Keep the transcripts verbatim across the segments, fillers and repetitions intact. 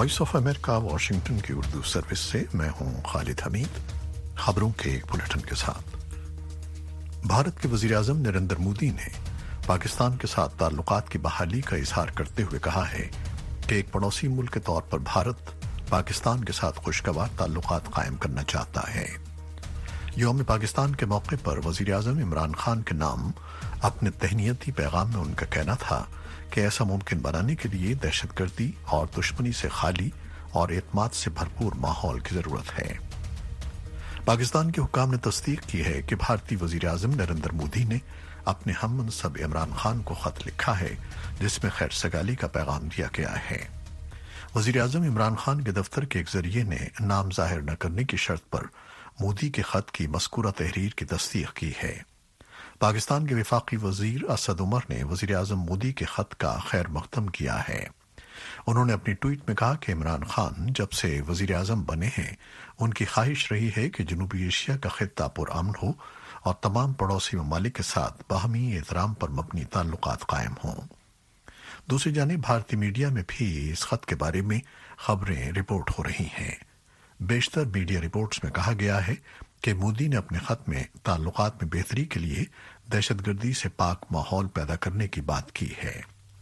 Voice of America Washington کی Urdu service سے میں ہوں خالد حمید۔ خبروں کے ایک بلیٹن کے ساتھ۔ بھارت کے وزیر اعظم نریندر مودی نے پاکستان کے ساتھ تعلقات کی بحالی کا اظہار کرتے ہوئے کہا ہے کہ ایک پڑوسی ملک کے طور پر بھارت پاکستان کے ساتھ خوشگوار تعلقات قائم کرنا چاہتا ہے۔ یوم پاکستان کے موقع پر وزیر اعظم عمران خان کے نام اپنے تہنیتی پیغام میں ان کا کہنا تھا کہ ایسا ممکن بنانے کے لیے دہشت گردی اور دشمنی سے خالی اور اعتماد سے بھرپور ماحول کی ضرورت ہے۔ پاکستان کے حکام نے تصدیق کی ہے کہ بھارتی وزیر اعظم نریندر مودی نے اپنے ہم منصب عمران خان کو خط لکھا ہے جس میں خیر سگالی کا پیغام دیا گیا ہے۔ وزیر اعظم عمران خان کے دفتر کے ایک ذریعے نے نام ظاہر نہ کرنے کی شرط پر مودی کے خط کی مذکورہ تحریر کی تصدیق کی ہے۔ پاکستان کے وفاقی وزیر اسد عمر نے وزیر اعظم مودی کے خط کا خیر مقدم کیا ہے۔ انہوں نے اپنی ٹویٹ میں کہا کہ عمران خان جب سے وزیر اعظم بنے ہیں ان کی خواہش رہی ہے کہ جنوبی ایشیا کا خطہ پرامن ہو اور تمام پڑوسی ممالک کے ساتھ باہمی احترام پر مبنی تعلقات قائم ہوں۔ دوسری جانب بھارتی میڈیا میں بھی اس خط کے بارے میں خبریں رپورٹ ہو رہی ہیں۔ بیشتر میڈیا رپورٹس میں کہا گیا ہے کہ مودی نے اپنے خط میں تعلقات میں بہتری کے لیے دہشت گردی سے پاک ماحول پیدا کرنے کی بات کی ہے۔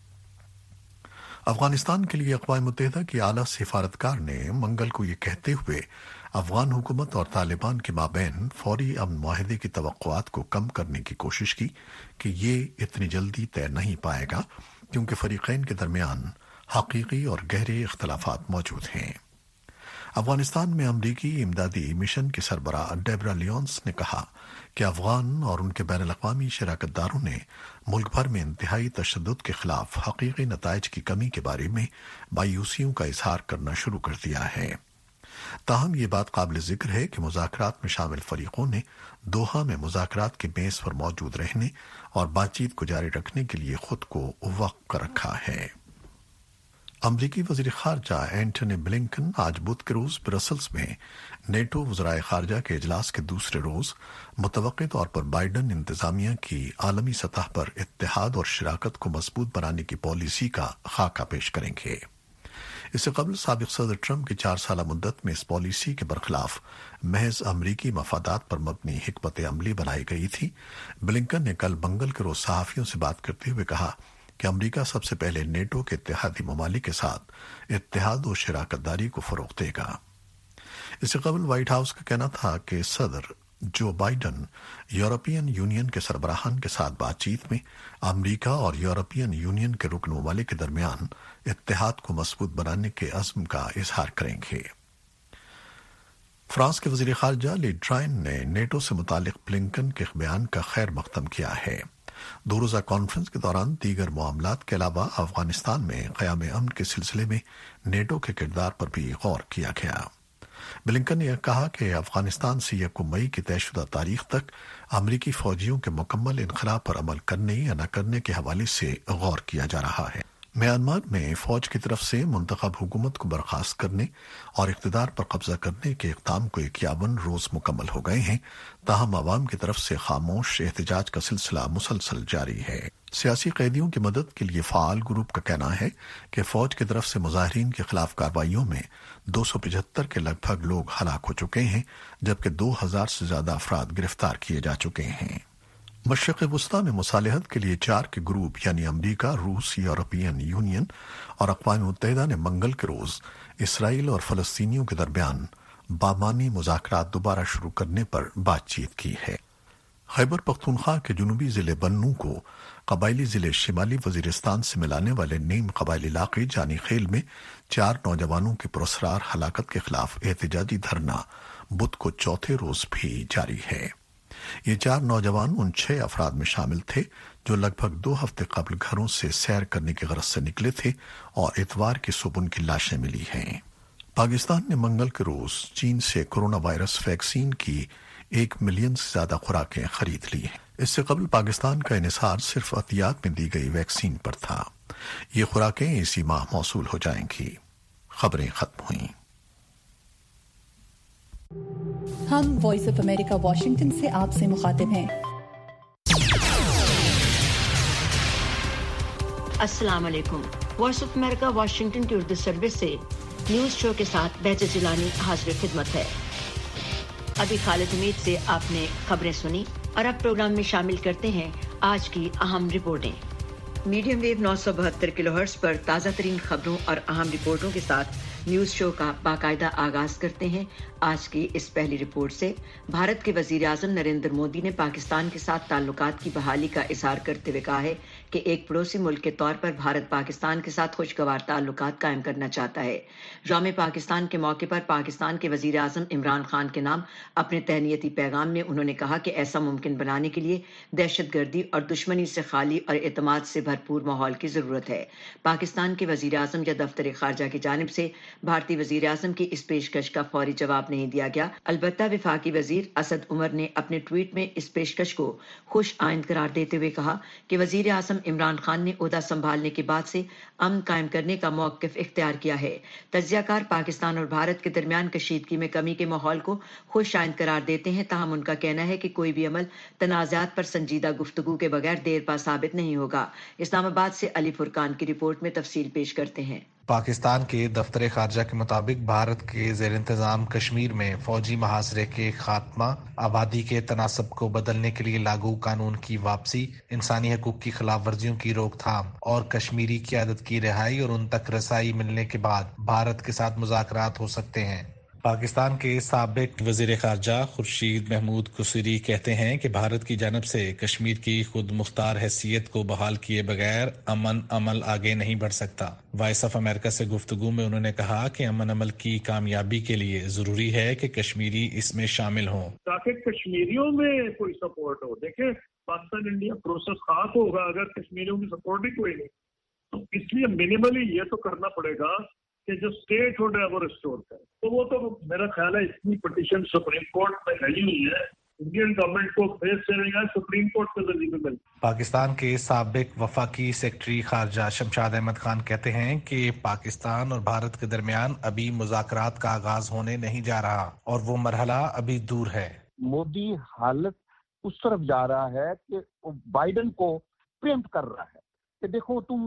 افغانستان کے لیے اقوام متحدہ کی اعلیٰ سفارتکار نے منگل کو یہ کہتے ہوئے افغان حکومت اور طالبان کے مابین فوری امن معاہدے کی توقعات کو کم کرنے کی کوشش کی کہ یہ اتنی جلدی طے نہیں پائے گا کیونکہ فریقین کے درمیان حقیقی اور گہرے اختلافات موجود ہیں۔ افغانستان میں امریکی امدادی مشن کے سربراہ ڈیبرا لیونس نے کہا کہ افغان اور ان کے بین الاقوامی شراکت داروں نے ملک بھر میں انتہائی تشدد کے خلاف حقیقی نتائج کی کمی کے بارے میں مایوسیوں کا اظہار کرنا شروع کر دیا ہے۔ تاہم یہ بات قابل ذکر ہے کہ مذاکرات میں شامل فریقوں نے دوحہ میں مذاکرات کی میز پر موجود رہنے اور بات چیت کو جاری رکھنے کے لیے خود کو وقف کر رکھا ہے۔ امریکی وزیر خارجہ اینٹونی بلنکن آج بدھ کے روز برسلز میں نیٹو وزرائے خارجہ کے اجلاس کے دوسرے روز متوقع طور پر بائیڈن انتظامیہ کی عالمی سطح پر اتحاد اور شراکت کو مضبوط بنانے کی پالیسی کا خاکہ پیش کریں گے۔ اس سے قبل سابق صدر ٹرمپ کی چار سالہ مدت میں اس پالیسی کے برخلاف محض امریکی مفادات پر مبنی حکمت عملی بنائی گئی تھی۔ بلنکن نے کل منگل کے روز صحافیوں سے بات کرتے ہوئے کہا کہ امریکہ سب سے پہلے نیٹو کے اتحادی ممالک کے ساتھ اتحاد و شراکت داری کو فروغ دے گا۔ اس سے قبل وائٹ ہاؤس کا کہنا تھا کہ صدر جو بائیڈن یورپین یونین کے سربراہان کے ساتھ بات چیت میں امریکہ اور یورپین یونین کے رکن ممالک کے درمیان اتحاد کو مضبوط بنانے کے عزم کا اظہار کریں گے۔ فرانس کے وزیر خارجہ لی ڈرائن نے نیٹو سے متعلق بلنکن کے بیان کا خیر مقدم کیا ہے۔ دو روزہ کانفرنس کے دوران دیگر معاملات کے علاوہ افغانستان میں قیام امن کے سلسلے میں نیٹو کے کردار پر بھی غور کیا گیا۔ بلنکن نے کہا کہ افغانستان سے یکم مئی کی طے شدہ تاریخ تک امریکی فوجیوں کے مکمل انخلا پر عمل کرنے یا نہ کرنے کے حوالے سے غور کیا جا رہا ہے۔ میانمار میں فوج کی طرف سے منتخب حکومت کو برخاست کرنے اور اقتدار پر قبضہ کرنے کے اقدام کو اکیاون روز مکمل ہو گئے ہیں، تاہم عوام کی طرف سے خاموش احتجاج کا سلسلہ مسلسل جاری ہے۔ سیاسی قیدیوں کی مدد کے لیے فعال گروپ کا کہنا ہے کہ فوج کی طرف سے مظاہرین کے خلاف کارروائیوں میں دو سو پچہتر کے لگ بھگ لوگ ہلاک ہو چکے ہیں جبکہ دو ہزار سے زیادہ افراد گرفتار کیے جا چکے ہیں۔ مشرق وسطیٰ میں مصالحت کے لیے چار کے گروپ یعنی امریکہ، روس، یورپین یونین اور اقوام متحدہ نے منگل کے روز اسرائیل اور فلسطینیوں کے درمیان بامانی مذاکرات دوبارہ شروع کرنے پر بات چیت کی ہے۔ خیبر پختونخوا کے جنوبی ضلع بنوں کو قبائلی ضلع شمالی وزیرستان سے ملانے والے نیم قبائلی علاقے جانی خیل میں چار نوجوانوں کی پراسرار ہلاکت کے خلاف احتجاجی دھرنا بدھ کو چوتھے روز بھی جاری ہے۔ یہ چار نوجوان ان چھ افراد میں شامل تھے جو لگ بھگ دو ہفتے قبل گھروں سے سیر کرنے کی غرض سے نکلے تھے اور اتوار کی صبح ان کی لاشیں ملی ہیں۔ پاکستان نے منگل کے روز چین سے کرونا وائرس ویکسین کی ایک ملین سے زیادہ خوراکیں خرید لی ہیں۔ اس سے قبل پاکستان کا انحصار صرف عطیات میں دی گئی ویکسین پر تھا۔ یہ خوراکیں اسی ماہ موصول ہو جائیں گی۔ خبریں ختم ہوئیں۔ ہم وائس آف امریکہ واشنگٹن سے آپ سے مخاطب ہیں۔ السلام علیکم۔ وائس آف امریکہ واشنگٹن کی اردو سروس سے نیوز شو کے ساتھ بہجت جیلانی حاضر خدمت ہے۔ ابھی خالد حمید سے آپ نے خبریں سنی اور اب پروگرام میں شامل کرتے ہیں آج کی اہم رپورٹیں۔ میڈیم ویو نو سو بہتر کلو ہرٹز پر تازہ ترین خبروں اور اہم رپورٹوں کے ساتھ نیوز شو کا باقاعدہ آغاز کرتے ہیں۔ آج کی اس پہلی رپورٹ سے بھارت کے وزیر اعظم نریندر مودی نے پاکستان کے ساتھ تعلقات کی بحالی کا اظہار کرتے ہوئے کہا ہے کہ ایک پڑوسی ملک کے طور پر بھارت پاکستان کے ساتھ خوشگوار تعلقات قائم کرنا چاہتا ہے۔ یوم پاکستان کے موقع پر پاکستان کے وزیر اعظم عمران خان کے نام اپنے تہنیتی پیغام میں انہوں نے کہا کہ ایسا ممکن بنانے کے لیے دہشت گردی اور دشمنی سے خالی اور اعتماد سے بھرپور ماحول کی ضرورت ہے۔ پاکستان کے وزیر اعظم یا دفتر خارجہ کی جانب سے بھارتی وزیر اعظم کی اس پیشکش کا فوری جواب نہیں دیا گیا، البتہ وفاقی وزیر اسد عمر نے اپنے ٹویٹ میں اس پیشکش کو خوش آئند قرار دیتے ہوئے کہا کہ وزیر اعظم عمران خان نے عہدہ سنبھالنے کے بعد سے امن قائم کرنے کا موقف اختیار کیا ہے۔ تجزیہ کار پاکستان اور بھارت کے درمیان کشیدگی میں کمی کے ماحول کو خوش آئند قرار دیتے ہیں، تاہم ان کا کہنا ہے کہ کوئی بھی عمل تنازعات پر سنجیدہ گفتگو کے بغیر دیر پا ثابت نہیں ہوگا۔ اسلام آباد سے علی فرقان کی رپورٹ میں تفصیل پیش کرتے ہیں۔ پاکستان کے دفتر خارجہ کے مطابق بھارت کے زیر انتظام کشمیر میں فوجی محاصرے کے خاتمہ، آبادی کے تناسب کو بدلنے کے لیے لاگو قانون کی واپسی، انسانی حقوق کی خلاف ورزیوں کی روک تھام اور کشمیری قیادت کی رہائی اور ان تک رسائی ملنے کے بعد بھارت کے ساتھ مذاکرات ہو سکتے ہیں۔ پاکستان کے سابق وزیر خارجہ خورشید محمود قصوری کہتے ہیں کہ بھارت کی جانب سے کشمیر کی خود مختار حیثیت کو بحال کیے بغیر امن عمل آگے نہیں بڑھ سکتا۔ وائس آف امریکہ سے گفتگو میں انہوں نے کہا کہ امن عمل کی کامیابی کے لیے ضروری ہے کہ کشمیری اس میں شامل ہوں تاکہ کشمیریوں میں کوئی سپورٹ ہو۔ دیکھیں پاکستان انڈیا پروسیس خاص ہوگا اگر کشمیریوں کی سپورٹ ہی کوئی نہیں، تو اس لیے منیملی یہ تو کرنا پڑے گا کہ جو اسٹیٹ ہوڈ ہے وہ ریسٹور کرے۔ تو وہ تو میرا خیال ہے اتنی پٹیشن سپریم کورٹ میں لگی ہوئی ہے، انڈین گورنمنٹ کو فیس کرے گا سپریم کورٹ کے ذریعے مل۔ پاکستان کے سابق وفاقی سیکرٹری خارجہ شمشاد احمد خان کہتے ہیں کہ پاکستان اور بھارت کے درمیان ابھی مذاکرات کا آغاز ہونے نہیں جا رہا اور وہ مرحلہ ابھی دور ہے۔ مودی حالت اس طرف جا رہا ہے کہ بائیڈن کو پریمپٹ کر رہا ہے کہ دیکھو تم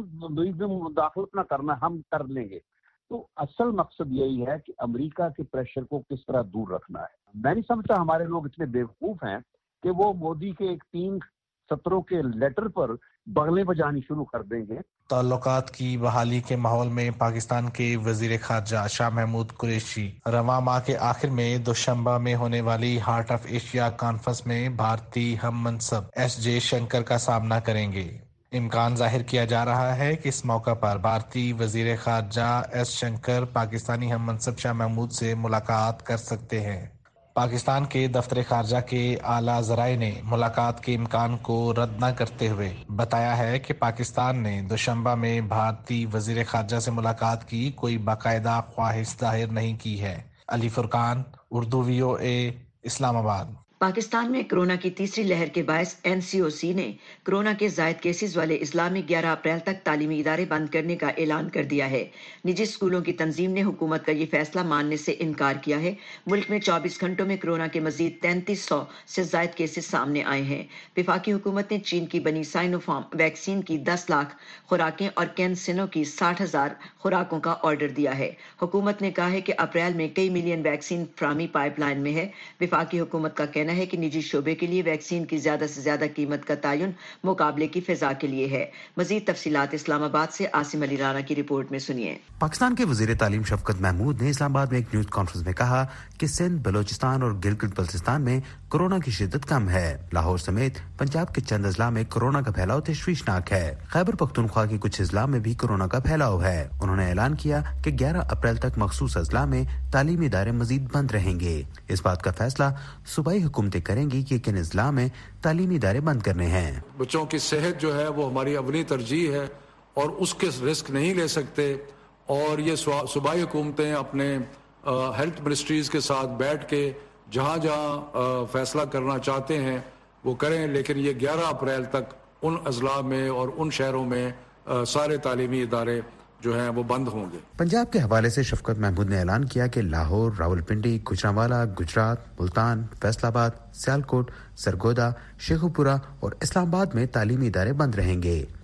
مداخلت نہ کرنا، ہم کر لیں گے۔ تو اصل مقصد یہی ہے کہ امریکہ کے پریشر کو کس طرح دور رکھنا ہے۔ میں نہیں سمجھتا ہمارے لوگ اتنے بیوقوف ہیں کہ وہ مودی کے ایک تین سطروں کے لیٹر پر بغلیں بجانی شروع کر دیں گے۔ تعلقات کی بحالی کے ماحول میں پاکستان کے وزیر خارجہ شاہ محمود قریشی رواں ماہ کے آخر میں دوشنبہ میں ہونے والی ہارٹ آف ایشیا کانفرنس میں بھارتی ہم منصب ایس جے شنکر کا سامنا کریں گے۔ امکان ظاہر کیا جا رہا ہے کہ اس موقع پر بھارتی وزیر خارجہ ایس شنکر پاکستانی ہم منصب شاہ محمود سے ملاقات کر سکتے ہیں۔ پاکستان کے دفتر خارجہ کے اعلیٰ ذرائع نے ملاقات کے امکان کو رد نہ کرتے ہوئے بتایا ہے کہ پاکستان نے دوشنبہ میں بھارتی وزیر خارجہ سے ملاقات کی کوئی باقاعدہ خواہش ظاہر نہیں کی ہے۔ علی فرقان، اردو وی او اے، اسلام آباد۔ پاکستان میں کرونا کی تیسری لہر کے باعث این سی او سی نے کرونا کے زائد کیسز والے اضلاع میں گیارہ اپریل تک تعلیمی ادارے بند کرنے کا اعلان کر دیا ہے۔ نجی اسکولوں کی تنظیم نے حکومت کا یہ فیصلہ ماننے سے انکار کیا ہے۔ ملک میں چوبیس گھنٹوں میں کرونا کے مزید تینتیس سو سے زائد کیسز سامنے آئے ہیں۔ وفاقی حکومت نے چین کی بنی سائنو فارم ویکسین کی دس لاکھ خوراکیں اور کینسینو کی ساٹھ ہزار خوراکوں کا آرڈر دیا ہے۔ حکومت نے کہا ہے کہ اپریل میں کئی ملین ویکسین فراہمی پائپ لائن میں ہے۔ وفاقی حکومت کا کہنا ہے کہ نجی شعبے کے لیے ویکسین کی زیادہ سے زیادہ قیمت کا تعین مقابلے کی فضا کے لیے ہے۔ مزید تفصیلات اسلام آباد سے عاصم علی رانا کی رپورٹ میں سنیے۔ پاکستان کے وزیر تعلیم شفقت محمود نے اسلام آباد میں ایک نیوز کانفرنس میں کہا کہ سندھ، بلوچستان اور گلگت بلتستان میں کورونا کی شدت کم ہے۔ لاہور سمیت پنجاب کے چند اضلاع میں کورونا کا پھیلاؤ تشویشناک ہے۔ خیبر پختونخوا کے کچھ اضلاع میں بھی کورونا کا پھیلاؤ ہے۔ انہوں نے اعلان کیا کہ گیارہ اپریل تک مخصوص اضلاع میں تعلیمی ادارے مزید بند رہیں گے۔ اس بات کا فیصلہ صوبائی حکومتیں کریں گی کہ کن اضلاع میں تعلیمی ادارے بند کرنے ہیں۔ بچوں کی صحت جو ہے وہ ہماری اپنی ترجیح ہے اور اس کے رسک نہیں لے سکتے، اور یہ صوبائی حکومتیں اپنے ہیلتھ منسٹریز کے ساتھ بیٹھ کے جہاں جہاں فیصلہ کرنا چاہتے ہیں وہ کریں، لیکن یہ گیارہ اپریل تک ان اضلاع میں اور ان شہروں میں سارے تعلیمی ادارے جو ہیں وہ بند ہوں گے۔ پنجاب کے حوالے سے شفقت محمود نے اعلان کیا کہ لاہور، راولپنڈی، گوجرانوالا، گجرات، ملتان، فیصل آباد، سیالکوٹ، سرگودا، شیخوپورہ اور اسلام آباد میں تعلیمی ادارے بند رہیں گے۔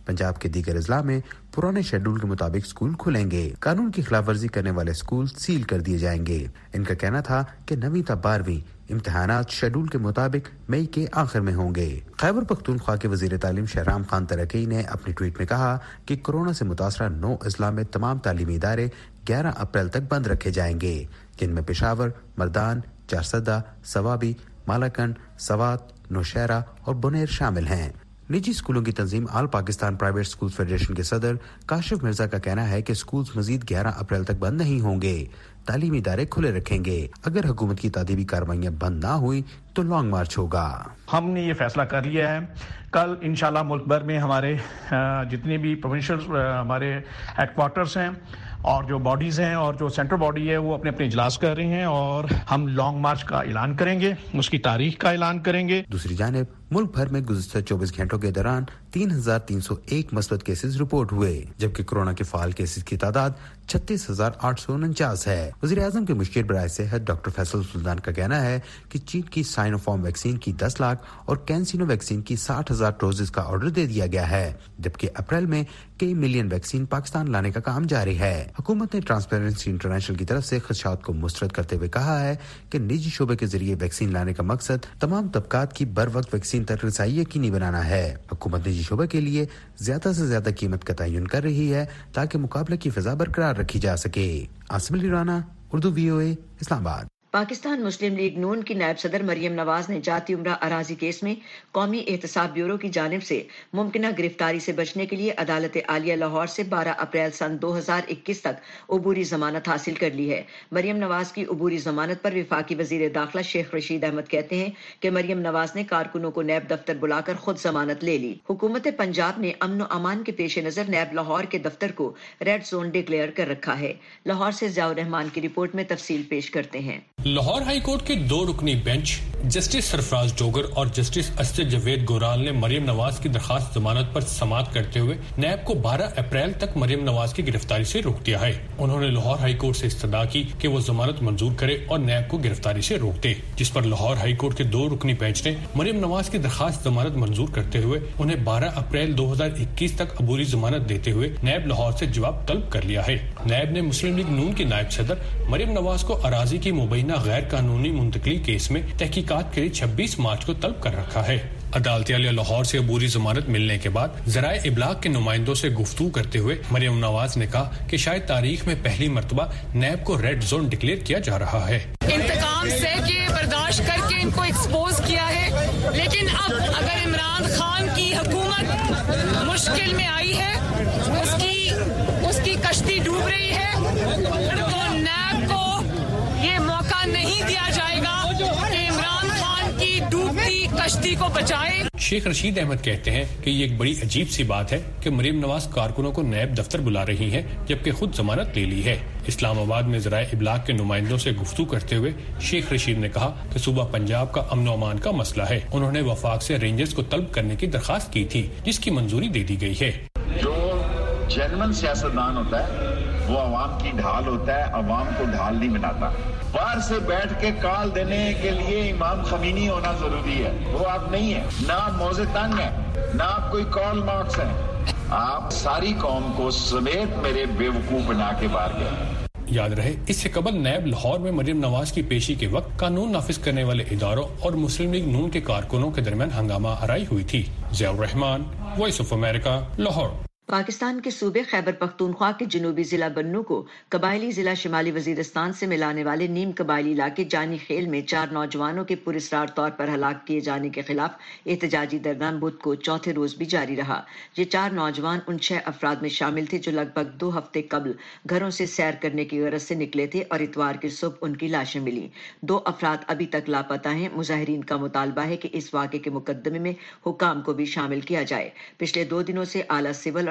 पंजाब के दीगर अजला में पुराने शेड्यूल के मुताबिक स्कूल खुलेंगे। कानून की खिलाफ वर्जी करने वाले स्कूल सील कर दिए जाएंगे। इनका कहना था कि नवीं तब बारहवीं इम्तिहानात शेड्यूल के मुताबिक मई के आखिर में होंगे। खैबर पख्तूनख्वा के वजीर तालीम शहराम खान तरकी ने अपनी ट्वीट में कहा कि कोरोना से मुतासरा नौ अजला में तमाम तालीमी इदारे ग्यारह अप्रैल तक बंद रखे जाएंगे, जिनमें पेशावर, मर्दान, चारसदा, सवाबी, मालाकंड, सवात, नौशहरा और बुनेर शामिल हैं। निजी स्कूलों की तंजीम all Pakistan private school federation के सदर काशिफ मिर्जा का कहना है कि स्कूल मजीद ग्यारह अप्रैल तक बंद नहीं होंगे, तालीमी इदारे खुले रखेंगे। अगर हुकूमत की तादीबी कार्रवाइयां बंद ना हुई तो लॉन्ग मार्च होगा। हमने ये फैसला कर लिया है, कल इंशाल्लाह मुल्क भर में हमारे जितने भी प्रोविंशियल हमारे हेडक्वार्टर्स हैं और जो बॉडीज़ हैं और जो सेंट्रल बॉडी है वो अपने अपने इजलास कर रहे हैं और हम लॉन्ग मार्च का ऐलान करेंगे, उसकी तारीख का ऐलान करेंगे। दूसरी जानिब मुल्क भर में गुज़श्ता चौबीस घंटों के दौरान तीन हजार तीन सौ एक मस्बत केसेस रिपोर्ट हुए, जबकि कोरोना के फाल केसेस की तादाद छत्तीस हजार आठ सौ उनचास है। वज़ीर आज़म के मुशीर बराए सेहत डॉक्टर फैसल सुल्तान का कहना है कि चीन की साइनोफार्म वैक्सीन की दस लाख और कैंसिनो वैक्सीन की साठ हजार डोजेस का ऑर्डर दे दिया गया है, जबकि अप्रैल में कई मिलियन वैक्सीन पाकिस्तान लाने का काम जारी है। हुकूमत ने ट्रांसपेरेंसी इंटरनेशनल की तरफ से खदशात को मुस्तरद करते हुए कहा है कि निजी शोबे के जरिए वैक्सीन लाने का मकसद तमाम तबकात की बर वक्त वैक्सीन तक रसाई यकीनी बनाना है। हुकूमत निजी शोबे के लिए ज्यादा से ज्यादा कीमत का तयन कर रही है ताकि मुकाबले की फिजा बरकरार रखी जा सके। आसिम अली राना, उर्दू वीओए, इस्लामाबाद। पाकिस्तान मुस्लिम लीग नून की नायब सदर मरियम नवाज ने जाती उम्रा अराजी केस में कौमी एहतसाब ब्यूरो की जानिब से मुमकिना गिरफ्तारी से बचने के लिए अदालत आलिया लाहौर से बारह अप्रैल सन दो हजार इक्कीस तक अबूरी जमानत हासिल कर ली है। मरियम नवाज की अबूरी जमानत पर वफाकी वजीर दाखिला शेख रशीद अहमद कहते हैं कि मरियम नवाज ने कारकुनों को नैब दफ्तर बुलाकर खुद जमानत ले ली। हुकूमत पंजाब ने अमन व अमान के पेश नजर नैब लाहौर के दफ्तर को रेड जोन डिक्लेयर कर रखा है। लाहौर से ज़ियाउर रहमान की रिपोर्ट में तफसील पेश करते हैं। लाहौर हाई कोर्ट के दो रुकनी बेंच जस्टिस सरफराज डोगर और जस्टिस असद जवेद गोराल ने मरियम नवाज की दरखास्त जमानत पर समाअत करते हुए नैब को बारह अप्रैल तक मरियम नवाज की गिरफ्तारी से रोक दिया है। उन्होंने लाहौर हाई कोर्ट से इस्तदा की कि वो जमानत मंजूर करे और नैब को गिरफ्तारी से रोक दे, जिस पर लाहौर हाई कोर्ट के दो रुकनी बेंच ने मरियम नवाज की दरखास्त जमानत मंजूर करते हुए उन्हें बारह अप्रैल दो हजार इक्कीस तक अबूरी जमानत देते हुए नैब लाहौर से जवाब तलब कर लिया है। नैब ने मुस्लिम लीग नून की नायब सदर मरियम नवाज को अराजी की मुबैना गैर कानूनी मुंतकली केस में तहकीकात के लिए छब्बीस मार्च को तलब कर रखा है। अदालत आलिया लाहौर से अबूरी जमानत मिलने के बाद ज़राए इब्लाग के नुमाइंदों से गुफ्तगू करते हुए मरियम नवाज ने कहा कि शायद तारीख में पहली मर्तबा नैब को रेड जोन डिक्लेयर किया जा रहा है। इंतकाम से के बर्दाश्त करके इनको एक्सपोज किया है, लेकिन अब अगर इमरान खान की हुकूमत मुश्किल में आई है, उसकी उसकी कश्ती डूब रही है, तो नैब को ये मौका नहीं दिया जाएगा कि इमरान खान की डूबती कश्ती को बचाए। शेख रशीद अहमद कहते हैं कि ये एक बड़ी अजीब सी बात है कि मरियम नवाज कारकुनों को नैब दफ्तर बुला रही हैं जबकि खुद जमानत ले ली है। इस्लामाबाद में ज़राए इब्लाग के नुमाइंदों से गुफ्तगू करते हुए शेख रशीद ने कहा कि सूबा पंजाब का अमन व अमान का मसला है। उन्होंने वफाक से रेंजर्स को तलब करने की दरखास्त की थी, जिसकी मंजूरी दे दी गई है। जो जेन्युइन सियासतदान होता है वो अवाम की ढाल होता है, अवाम को ढाल नहीं बनाता। बाहर से बैठ के काल देने के लिए इमाम खमीनी होना जरूरी है, वो आप नहीं है। ना आप मौजे तंग है, ना आप कोई कॉल मार्क्स हैं। आप सारी कौम को समेत मेरे बेवकूफ बना के बाहर गए। याद रहे, इससे कबल नैब लाहौर में मरियम नवाज की पेशी के वक्त कानून नाफिज करने वाले इदारों और मुस्लिम लीग नून के कारकुनों के दरमियान हंगामा आराई हुई थी। Ziaur Rehman, voice of America, Lahore. Pakistan के सूबे खैबर पख्तूनख्वा के जनूबी जिला बन्नू को कबायली जिला शिमाली वजीरिस्तान से मिलाने वाले नीम कबायली इलाके जानी खेल में चार नौजवानों के पुरस्कार तौर पर हलाक किए जाने के खिलाफ एहतजाजी धरना बुध को चौथे रोज भी जारी रहा। ये चार नौजवान उन छह अफराद में शामिल थे जो लगभग दो हफ्ते कबल घरों से सैर करने की गरज से निकले थे और इतवार की सुबह उनकी लाशें मिली। दो अफराद अभी तक लापता हैं। मुजाहिरीन का मुतालबा है कि इस वाक़े के मुकदमे में हुकाम को भी शामिल किया जाए। पिछले दो दिनों से आला सिविल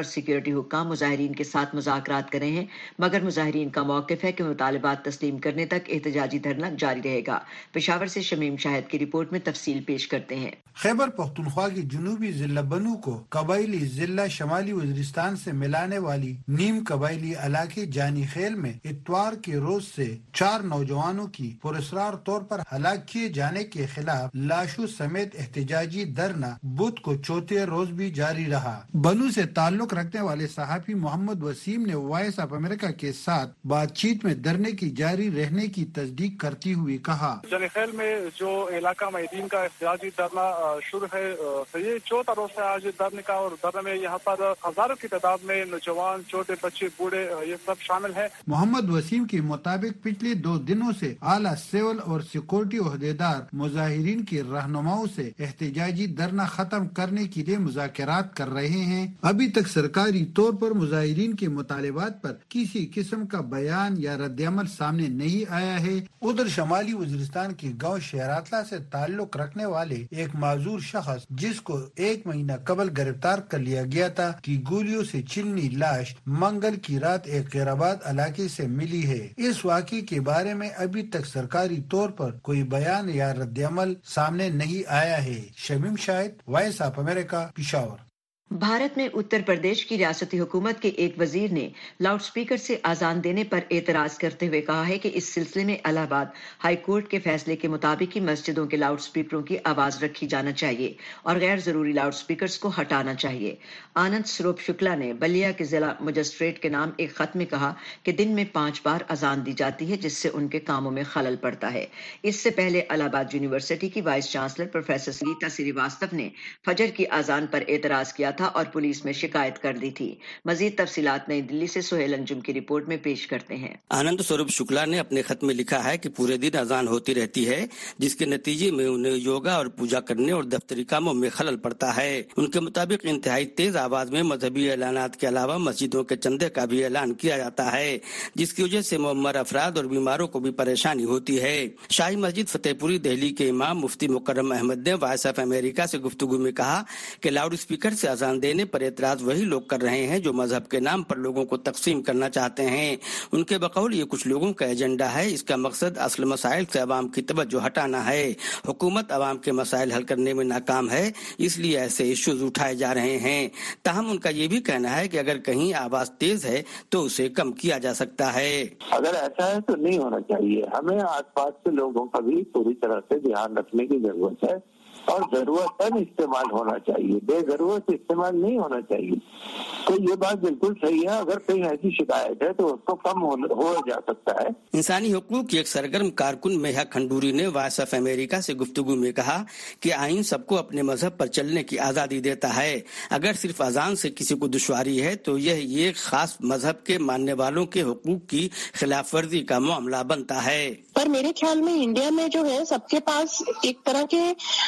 اور سیکیورٹی حکام مظاہرین کے ساتھ مذاکرات کر رہے ہیں، مگر مظاہرین کا موقف ہے کہ مطالبات تسلیم کرنے تک احتجاجی دھرنا جاری رہے گا۔ پشاور سے شمیم شاہد کی رپورٹ میں تفصیل پیش کرتے ہیں۔ خیبر پختونخوا کی جنوبی ضلع بنو کو قبائلی ضلع شمالی وزیرستان سے ملانے والی نیم قبائلی علاقے جانی خیل میں اتوار کے روز سے چار نوجوانوں کی پراسرار طور پر ہلاک کیے جانے کے خلاف لاشوں سمیت احتجاجی دھرنا بدھ کو چوتھے روز بھی جاری رہا۔ بنو سے تعلق رکھنے والے صحافی محمد وسیم نے وائس آف امریکہ کے ساتھ بات چیت میں دھرنے کی جاری رہنے کی تصدیق کرتی ہوئی کہا، جانی خیل میں جو علاقہ مہدین کا احتجاجی دھرنا شروع ہے، یہ چوتھا روز ہے آج دھرنے کا، اور دھرنے میں یہاں پر ہزاروں کی تعداد میں نوجوان، چھوٹے بچے، بوڑھے یہ سب شامل ہیں۔ محمد وسیم کے مطابق پچھلے دو دنوں سے اعلیٰ سول اور سیکورٹی عہدیدار مظاہرین کی رہنماؤں سے احتجاجی دھرنا ختم کرنے کے لیے مذاکرات کر رہے ہیں۔ ابھی تک سرکاری طور پر مظاہرین کے مطالبات پر کسی قسم کا بیان یا رد عمل سامنے نہیں آیا ہے۔ ادھر شمالی وزیرستان کے گاؤں شہراتلا سے تعلق رکھنے والے ایک معذور شخص جس کو ایک مہینہ قبل گرفتار کر لیا گیا تھا کی گولیوں سے چلنی لاش منگل کی رات ایک غیر آباد علاقے سے ملی ہے۔ اس واقعے کے بارے میں ابھی تک سرکاری طور پر کوئی بیان یا رد عمل سامنے نہیں آیا ہے۔ Shamim Shahid, voice of America, Peshawar. Bharat میں اتر پردیش کی ریاستی حکومت کے ایک وزیر نے لاؤڈ سپیکر سے اذان دینے پر اعتراض کرتے ہوئے کہا ہے کہ اس سلسلے میں الہ آباد ہائی کورٹ کے فیصلے کے مطابق ہی مسجدوں کے لاؤڈ سپیکروں کی آواز رکھی جانا چاہیے اور غیر ضروری لاؤڈ سپیکرز کو ہٹانا چاہیے۔ آنند سروپ شکلا نے بلیا کے ضلع مجسٹریٹ کے نام ایک خط میں کہا کہ دن میں پانچ بار اذان دی جاتی ہے جس سے ان کے کاموں میں خلل پڑتا ہے۔ اس سے پہلے الہ آباد یونیورسٹی کی vice chancellor professor Sunita Srivastava نے فجر کی اذان پر اعتراض کیا تھا اور پولیس میں شکایت کر دی تھی۔ مزید تفصیلات نئی دلی سے سہیل انجم کی رپورٹ میں پیش کرتے ہیں۔ آنند سوروپ شکلا نے اپنے خط میں لکھا ہے کہ پورے دن اذان ہوتی رہتی ہے جس کے نتیجے میں انہیں یوگا اور پوجا کرنے اور دفتری کاموں میں خلل پڑتا ہے۔ ان کے مطابق انتہائی تیز آواز میں مذہبی اعلانات کے علاوہ مسجدوں کے چندے کا بھی اعلان کیا جاتا ہے جس کی وجہ سے معمر افراد اور بیماروں کو بھی پریشانی ہوتی ہے۔ شاہی مسجد فتح پوری دہلی کے امام مفتی مکرم احمد نے وائس آف امریکہ سے گفتگو میں کہا کہ لاؤڈ اسپیکر سے اذان دینے پر اعتراض وہی لوگ کر رہے ہیں جو مذہب کے نام پر لوگوں کو تقسیم کرنا چاہتے ہیں۔ ان کے بقول یہ کچھ لوگوں کا ایجنڈا ہے، اس کا مقصد اصل مسائل سے عوام کی توجہ ہٹانا ہے۔ حکومت عوام کے مسائل حل کرنے میں ناکام ہے، اس لیے ایسے ایشوز اٹھائے جا رہے ہیں۔ تاہم ان کا یہ بھی کہنا ہے کہ اگر کہیں آواز تیز ہے تو اسے کم کیا جا سکتا ہے۔ اگر ایسا ہے تو نہیں ہونا چاہیے، ہمیں آس پاس کے لوگوں کا بھی پوری طرح سے دھیان رکھنے کی ضرورت ہے اور ضرورت پر استعمال ہونا چاہیے، بے ضرورت استعمال نہیں ہونا چاہیے۔ تو یہ بات بالکل صحیح ہے، اگر کہیں ایسی شکایت ہے تو اس کو کم ہو جا سکتا ہے۔ انسانی حقوق کی ایک سرگرم کارکن میہا کھنڈوری نے وائس آف امریکہ سے گفتگو میں کہا کہ آئین سب کو اپنے مذہب پر چلنے کی آزادی دیتا ہے، اگر صرف اذان سے کسی کو دشواری ہے تو یہ ایک خاص مذہب کے ماننے والوں کے حقوق کی خلاف ورزی کا معاملہ بنتا ہے۔ پر میرے خیال میں انڈیا میں جو ہے سب کے پاس ایک طرح کے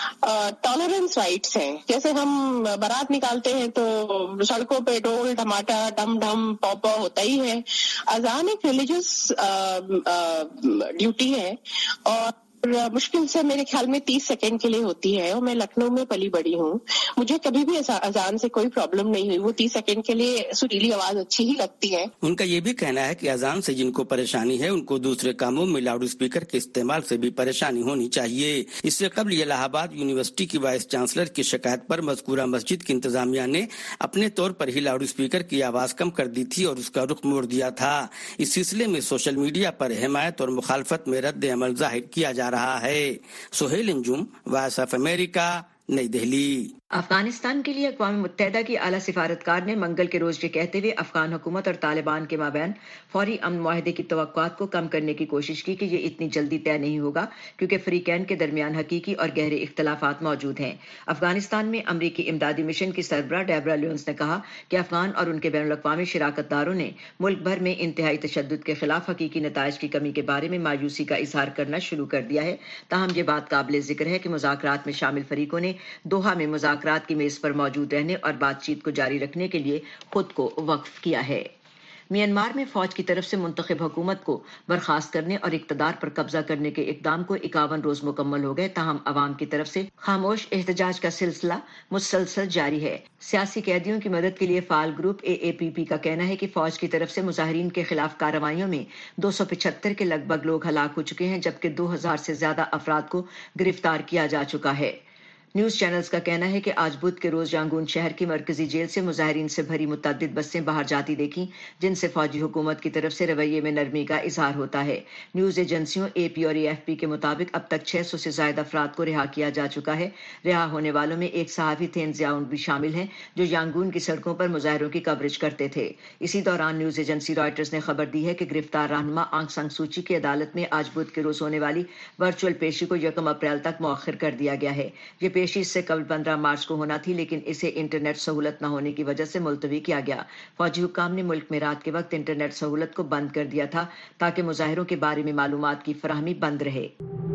ٹالرنس رائٹس ہیں، جیسے ہم بارات نکالتے ہیں تو سڑکوں پہ ڈول ڈھماٹا ڈم ڈم پوپا ہوتا ہی ہے۔ اذان ایک ریلیجس ڈیوٹی ہے اور مشکل سے میرے خیال میں تیس سیکنڈ کے لیے ہوتی ہے، اور میں لکھنؤ میں پلی بڑی ہوں، مجھے کبھی بھی اذان سے کوئی پرابلم نہیں ہوئی، وہ تیس سیکنڈ کے لیے سریلی آواز اچھی ہی لگتی ہے۔ ان کا یہ بھی کہنا ہے کہ اذان سے جن کو پریشانی ہے ان کو دوسرے کاموں میں لاؤڈ اسپیکر کے استعمال سے بھی پریشانی ہونی چاہیے۔ اس سے قبل الہ آباد یونیورسٹی کی وائس چانسلر کی شکایت پر مذکورہ مسجد کی انتظامیہ نے اپنے طور پر ہی لاؤڈ اسپیکر کی آواز کم کر دی تھی اور اس کا رخ موڑ دیا تھا۔ اس سلسلے میں سوشل میڈیا پر حمایت اور مخالفت میں رد عمل ظاہر کیا جا رہا ہے۔ Sohail Anjum, voice of America, Nai Delhi. Afghanistan کے لیے اقوام متحدہ کی اعلیٰ سفارتکار نے منگل کے روز یہ کہتے ہوئے افغان حکومت اور طالبان کے مابین فوری امن معاہدے کی توقعات کو کم کرنے کی کوشش کی کہ یہ اتنی جلدی طے نہیں ہوگا کیونکہ فریقین کے درمیان حقیقی اور گہرے اختلافات موجود ہیں۔ افغانستان میں امریکی امدادی مشن کی سربراہ ڈیبرا لیونس نے کہا کہ افغان اور ان کے بین الاقوامی شراکت داروں نے ملک بھر میں انتہائی تشدد کے خلاف حقیقی نتائج کی کمی کے بارے میں مایوسی کا اظہار کرنا شروع کر دیا ہے۔ تاہم یہ بات قابل ذکر ہے کہ مذاکرات میں شامل فریقوں نے دوحہ میں مذاکرات کی میز پر موجود رہنے اور بات چیت کو جاری رکھنے کے لیے خود کو وقف کیا ہے۔ म्यांमार में फौज की तरफ से मुंतखब हुकूमत को बर्खास्त करने और इक़्तिदार पर कब्जा करने के इक़दाम को इक्यावन रोज मुकम्मल हो गए, ताहम अवाम की तरफ से खामोश एहतजाज का सिलसिला मुसलसल जारी है। सियासी कैदियों की मदद के लिए फाल group A A P P का कहना है कि फौज की तरफ से मुजाहिरीन के खिलाफ कार्रवाइयों में दो सौ पिछहत्तर के लगभग लोग हलाक हो चुके हैं, जबकि दो हजार से ज्यादा अफराद को गिरफ्तार किया जा चुका है। न्यूज चैनल्स का कहना है कि आज बुध के रोज यांगून शहर की मरकजी जेल से मुजाहिरीन से भरी मुतअद्दिद बसें बाहर जाती देखी, जिनसे फौजी हुकूमत की तरफ से रवैये में नरमी का इजहार होता है। न्यूज एजेंसियों ए पी और ए एफ पी के मुताबिक अब तक छह सौ से ज्यादा अफराद को रिहा किया जा चुका है। रिहा होने वालों में एक सहाफी थेन जियाउन भी शामिल हैं, जो यांगून की सड़कों पर मुजाहिरों की कवरेज करते थे। इसी दौरान न्यूज एजेंसी रॉयटर्स ने खबर दी है कि गिरफ्तार रहनुमा आंग सान सू की की अदालत में आज बुध के रोज होने वाली वर्चुअल पेशी को यकम अप्रैल तक मौखर कर दिया गया है। ये पेशी इससे कबल पंद्रह मार्च को होना थी, लेकिन इसे इंटरनेट सहूलत न होने की वजह से मुलतवी किया गया। फौजी हुक्काम ने मुल्क में रात के वक्त इंटरनेट सहूलत को बंद कर दिया था ताकि मुजाहिरों के बारे में मालूमात की फराहमी बंद रहे।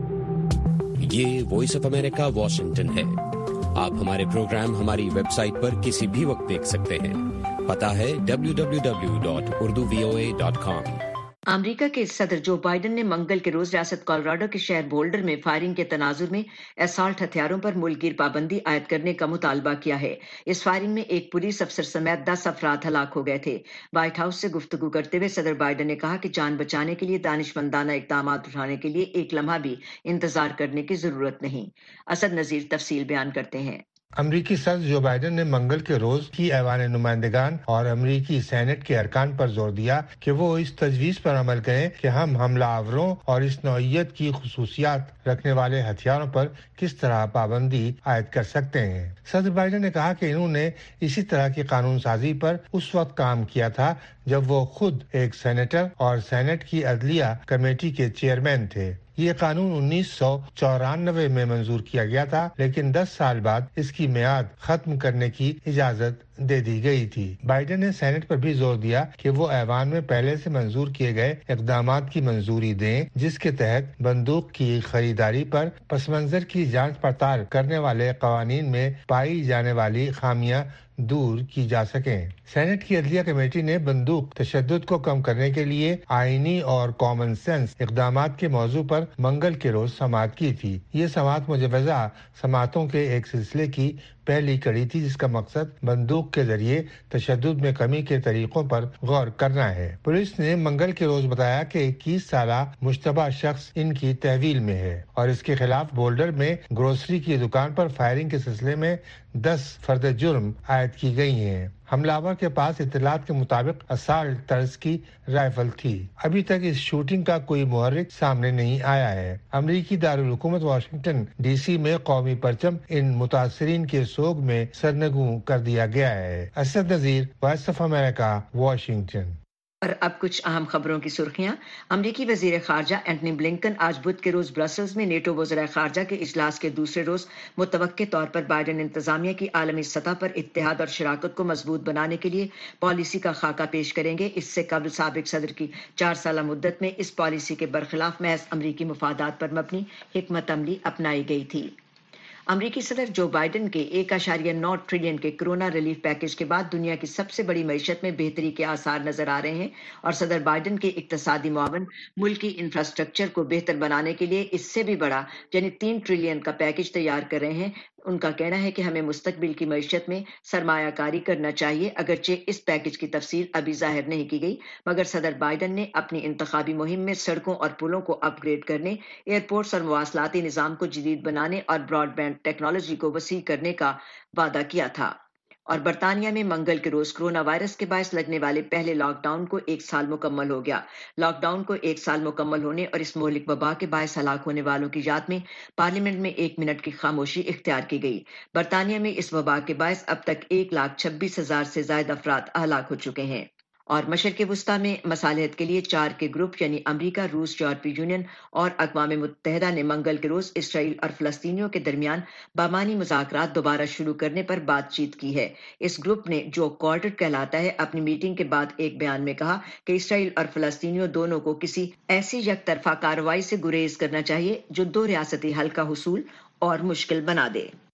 ये वॉइस ऑफ अमेरिका वाशिंगटन है। आप हमारे प्रोग्राम हमारी वेबसाइट पर किसी भी वक्त देख सकते हैं। पता है W W W dot Urdu V O A dot com. America के सदर जो बाइडन ने मंगल के रोज रियासत कोलोराडो के शहर बोल्डर में फायरिंग के तनाजुर में असॉल्ट हथियारों पर मुल्की पाबंदी आयद करने का मुतालबा किया है। इस फायरिंग में एक पुलिस अफसर समेत दस अफराद हलाक हो गए थे। व्हाइट हाउस से गुफ्तगू करते हुए सदर बाइडन ने कहा कि जान बचाने के लिए दानिशमंदाना इकदाम उठाने के लिए एक लम्हा भी इंतजार करने की जरूरत नहीं। असद नजीर तफसील बयान करते हैं। अमरीकी सदर जो बाइडन ने मंगल के रोज की ऐवान नुमाइंदगान और अमरीकी सेनेट के अरकान पर जोर दिया कि वो इस तजवीज पर अमल करें कि हम हमला आवरों और इस नौइयत की खुसूसियात रखने वाले हथियारों पर किस तरह पाबंदी आयद कर सकते हैं। सदर बाइडन ने कहा कि इन्होंने इसी तरह की कानून साजी पर उस वक्त काम किया था जब वो खुद एक सेनेटर और सेनेट की अदलिया कमेटी के चेयरमैन थे। ये कानून उन्नीस सौ चौरानवे में मंजूर किया गया था, लेकिन दस साल बाद इसकी मियाद खत्म करने की इजाजत दे दी गई थी। बाइडेन ने सेनेट पर भी जोर दिया कि वो ऐवान में पहले से मंजूर किए गए इक़दामात की मंजूरी दें, जिसके तहत बंदूक की खरीदारी पर पसमंजर की जांच पड़ताल करने वाले कवानीन में पाई जाने वाली खामियां दूर की जा सकें। सेनेट की अदलिया कमेटी ने बंदूक तशद्दुद को कम करने के लिए आईनी और कॉमन सेंस इक़दामात के मौजू पर मंगल के रोज समाअत की थी। ये समाअत मुजवज़ा समाअतों के एक सिलसिले की पहली कड़ी थी, जिसका मकसद बंदूक के जरिए तशद्दुद में कमी के तरीकों पर गौर करना है। पुलिस ने मंगल के रोज बताया कि इक्कीस साला मुश्तबा शख्स इनकी तहवील में है और इसके खिलाफ बोल्डर में ग्रोसरी की दुकान पर फायरिंग के सिलसिले में दस फर्द जुर्म आयद की गई हैं। हमलावर के पास इत्तलात के मुताबिक असाल्ट तर्ज की राइफल थी। अभी तक इस शूटिंग का कोई मुहर्रिक सामने नहीं आया है। अमरीकी दारुल हुकूमत वाशिंगटन डीसी में कौमी परचम इन मुतासरीन के सोग में सरनगू कर दिया गया है। Asad Nazir, voice of America, Washington. और अब कुछ अहम खबरों की सुर्खियां। अमरीकी वजीर खारजा एंटनी ब्लिंकन आज बुध के रोज ब्रसल्स में नेटो वज़ीर खारजा के इजलास के दूसरे रोज मुतवक्के तौर पर बाइडेन इंतजामिया की आलमी सतह पर इत्तेहाद और शराकत को मजबूत बनाने के लिए पॉलिसी का खाका पेश करेंगे। इससे कबल साबिक सदर की चार साल मुद्दत में इस पॉलिसी के बरखिलाफ महज अमरीकी मुफादात पर मबनी हिकमत अमली अपनाई गई थी। अमरीकी सदर जो बाइडेन के एक अशारिया नौ ट्रिलियन के कोरोना रिलीफ पैकेज के बाद दुनिया की सबसे बड़ी मईशत में बेहतरी के आसार नजर आ रहे हैं और सदर बाइडेन के इक्तसादी मुआवन मुल्की इंफ्रास्ट्रक्चर को बेहतर बनाने के लिए इससे भी बड़ा यानी तीन ट्रिलियन का पैकेज तैयार कर रहे हैं। उनका कहना है कि हमें मुस्तकबिल की मईशत में सरमायाकारी करना चाहिए। अगरचे इस पैकेज की तफसील अभी जाहिर नहीं की गई, मगर सदर बाइडेन ने अपनी इंतखाबी मुहिम में सड़कों और पुलों को अपग्रेड करने, एयरपोर्ट्स और मवासलाती निज़ाम को जदीद बनाने और ब्रॉडबैंड टेक्नोलॉजी को वसी करने का वादा किया था। और बरतानिया में मंगल के रोज कोरोना वायरस के बायस लगने वाले पहले लॉकडाउन को एक साल मुकम्मल हो गया। लॉकडाउन को एक साल मुकम्मल होने और इस मोहलिक वबा के बायस हलाक होने वालों की याद में पार्लियामेंट में एक मिनट की खामोशी इख्तियार की गई। बरतानिया में इस वबा के बायस अब तक एक लाख छब्बीस हजार से ज्यादा अफराद हलाक हो चुके हैं। और मशरक़ वुस्ता में मसालिहत के लिए चार के ग्रुप यानी अमरीका, रूस, यूरोपीय यूनियन और अक़वाम मुत्तहिदा ने मंगल के रोज इसराइल और फ़लस्तीनियों के दरमियान बामानी मुज़ाकरात दोबारा शुरू करने पर बातचीत की है। इस ग्रुप ने, जो क्वार्टेट कहलाता है, अपनी मीटिंग के बाद एक बयान में कहा कि इसराइल और फ़लस्तीनियों दोनों को किसी ऐसी यकतरफा कार्रवाई से गुरेज करना चाहिए जो दो रियासती हल का हुसूल और मुश्किल बना दे।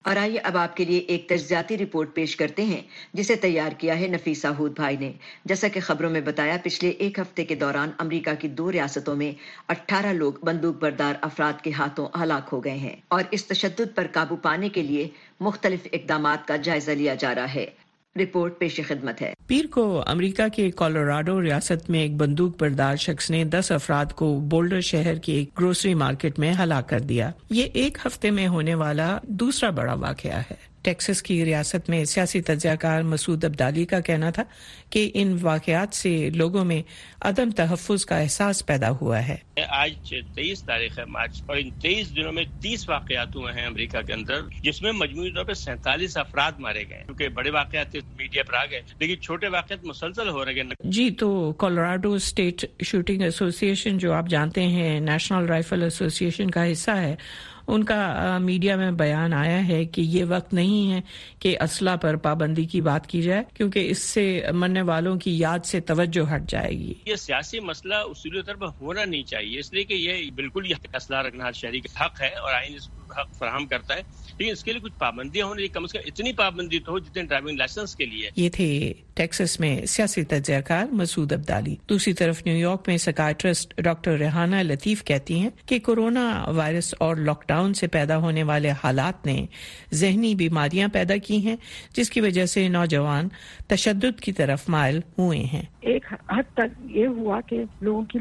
اور آئیے اب آپ کے لیے ایک تجزیاتی رپورٹ پیش کرتے ہیں جسے تیار کیا ہے نفیسہ ہود بھائی نے۔ جیسا کہ خبروں میں بتایا، پچھلے ایک ہفتے کے دوران امریکہ کی دو ریاستوں میں اٹھارہ لوگ بندوق بردار افراد کے ہاتھوں ہلاک ہو گئے ہیں، اور اس تشدد پر قابو پانے کے لیے مختلف اقدامات کا جائزہ لیا جا رہا ہے۔ رپورٹ پیش خدمت ہے۔ پیر کو امریکہ کے کولوراڈو ریاست میں ایک بندوق بردار شخص نے دس افراد کو بولڈر شہر کے ایک گروسری مارکیٹ میں ہلاک کر دیا۔ یہ ایک ہفتے میں ہونے والا دوسرا بڑا واقعہ ہے۔ ٹیکساس کی ریاست میں سیاسی تجزیہ کار مسعود عبدالی کا کہنا تھا کہ ان واقعات سے لوگوں میں عدم تحفظ کا احساس پیدا ہوا ہے۔ آج تیئیس تاریخ ہے مارچ، اور ان تیئیس دنوں میں تیس واقعات ہوئے ہیں امریکہ کے اندر، جس میں مجموعی طور پر سینتالیس افراد مارے گئے، کیونکہ بڑے واقعات میڈیا پر آ گئے، لیکن چھوٹے واقعات مسلسل ہو رہے ہیں۔ جی، تو کولوراڈو اسٹیٹ شوٹنگ ایسوسی ایشن، جو آپ جانتے ہیں نیشنل رائفل ایسوسی ایشن کا حصہ ہے، ان کا میڈیا میں بیان آیا ہے کہ یہ وقت نہیں ہے کہ اسلحہ پر پابندی کی بات کی جائے، کیونکہ اس سے مرنے والوں کی یاد سے توجہ ہٹ جائے گی۔ یہ سیاسی مسئلہ اصولی طور پر ہونا نہیں چاہیے، اس لیے کہ یہ بالکل یہ اسلحہ رکھنا ہر شہری کا حق ہے اور آئین اس حق فراہم کرتا ہے، لیکن اس کے لیے کچھ پابندیاں ہونے، کم از کم اتنی پابندی تو ہو جتنے ڈرائیونگ لائسنس کے لیے۔ یہ تھے ٹیکساس میں سیاسی تجزیہ کار مسعود عبدالی۔ دوسری طرف نیو یارک میں سکائٹرسٹ ڈاکٹر ریحانہ لطیف کہتی ہیں کہ کورونا وائرس اور لاک ڈاؤن سے پیدا ہونے والے حالات نے ذہنی بیماریاں پیدا کی ہیں، جس کی وجہ سے نوجوان تشدد کی طرف مائل ہوئے ہیں۔ ایک حد تک یہ ہوا کہ لوگوں کی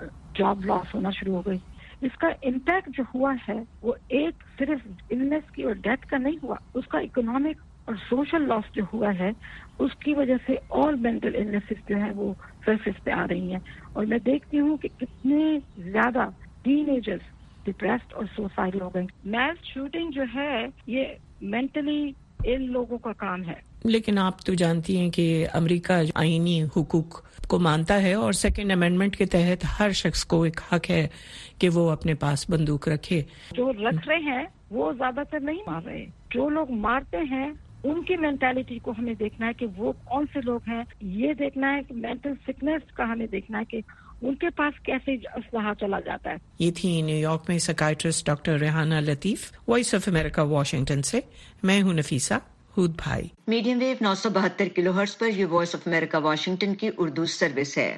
جاب لاس ہونا شروع ہو گئی۔ اس کا امپیکٹ جو ہوا ہے وہ ایک صرف النس کی اور ڈیتھ کا نہیں ہوا، اس کا اکنامک اور سوشل لاس جو ہوا ہے، اس کی وجہ سے اور مینٹل النیسز جو ہیں وہ سرفیس پہ آ رہی ہیں، اور میں دیکھتی ہوں کہ کتنے زیادہ ٹین ایجرز ڈپریسڈ اور سوسائڈل ہو گئے۔ میس شوٹنگ جو ہے یہ مینٹلی ان لوگوں کا کام ہے۔ لیکن آپ تو جانتی ہیں کہ امریکہ آئینی حقوق کو مانتا ہے، اور سیکنڈ امینڈمنٹ کے تحت ہر شخص کو ایک حق ہے کہ وہ اپنے پاس بندوق رکھے۔ جو رکھ رہے ہیں وہ زیادہ تر نہیں مار رہے، جو لوگ مارتے ہیں ان کی مینٹالٹی کو ہمیں دیکھنا ہے کہ وہ کون سے لوگ ہیں، یہ دیکھنا ہے کہ مینٹل سکنس کا ہمیں دیکھنا ہے کہ ان کے پاس کیسے اسلحہ چلا جاتا ہے۔ یہ تھی نیو یارک میں psychiatrist doctor Rehana Latif. Voice of America Washington سے میں ہوں نفیسہ ہود بھائی۔ میڈیم ویو نو سو بہتر کلو ہرٹز پر یہ وائس آف امریکہ واشنگٹن کی اردو سروس ہے۔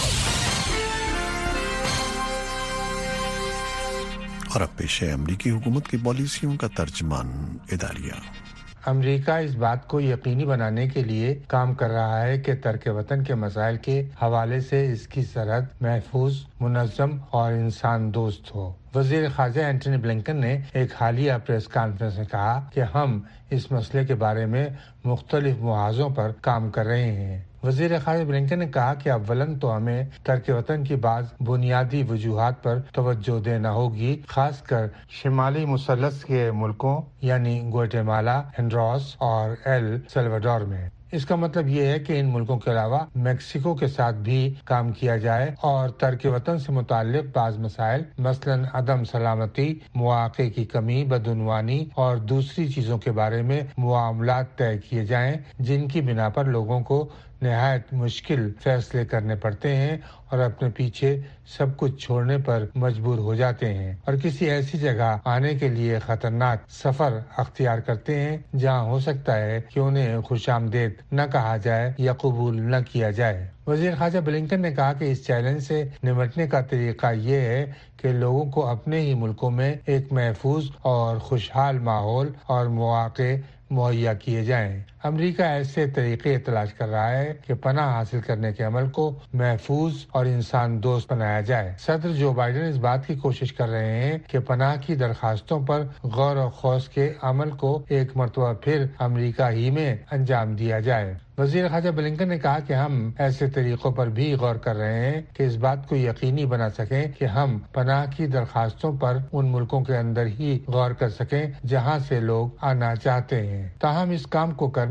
اور اب پیش ہے امریکی حکومت کی پالیسیوں کا ترجمان اداریہ۔ امریکہ اس بات کو یقینی بنانے کے لیے کام کر رہا ہے کہ ترک وطن کے مسائل کے حوالے سے اس کی سرحد محفوظ، منظم اور انسان دوست ہو۔ وزیر خارجہ اینٹونی بلنکن نے ایک حالیہ پریس کانفرنس میں کہا کہ ہم اس مسئلے کے بارے میں مختلف محاذوں پر کام کر رہے ہیں۔ وزیر خارجہ بلنکن نے کہا کہ اولن تو ہمیں ترک وطن کی بعض بنیادی وجوہات پر توجہ دینا ہوگی، خاص کر شمالی مثلث کے ملکوں یعنی گواٹیمالا، ہنڈراس اور ایل سلواڈور میں۔ اس کا مطلب یہ ہے کہ ان ملکوں کے علاوہ میکسیکو کے ساتھ بھی کام کیا جائے اور ترک وطن سے متعلق بعض مسائل مثلاً عدم سلامتی، مواقع کی کمی، بدعنوانی اور دوسری چیزوں کے بارے میں معاملات طے کیے جائیں، جن کی بنا پر لوگوں کو نہایت مشکل فیصلے کرنے پڑتے ہیں اور اپنے پیچھے سب کچھ چھوڑنے پر مجبور ہو جاتے ہیں اور کسی ایسی جگہ آنے کے لیے خطرناک سفر اختیار کرتے ہیں جہاں ہو سکتا ہے کہ انہیں خوش آمدید نہ کہا جائے یا قبول نہ کیا جائے۔ وزیر خارجہ بلنکن نے کہا کہ اس چیلنج سے نمٹنے کا طریقہ یہ ہے کہ لوگوں کو اپنے ہی ملکوں میں ایک محفوظ اور خوشحال ماحول اور مواقع مہیا کیے جائیں۔ امریکہ ایسے طریقے تلاش کر رہا ہے کہ پناہ حاصل کرنے کے عمل کو محفوظ اور انسان دوست بنایا جائے۔ صدر جو بائیڈن اس بات کی کوشش کر رہے ہیں کہ پناہ کی درخواستوں پر غور و خوض کے عمل کو ایک مرتبہ پھر امریکہ ہی میں انجام دیا جائے۔ وزیر خارجہ بلنکن نے کہا کہ ہم ایسے طریقوں پر بھی غور کر رہے ہیں کہ اس بات کو یقینی بنا سکیں کہ ہم پناہ کی درخواستوں پر ان ملکوں کے اندر ہی غور کر سکیں جہاں سے لوگ آنا چاہتے ہیں۔ تاہم اس کام کو کرنے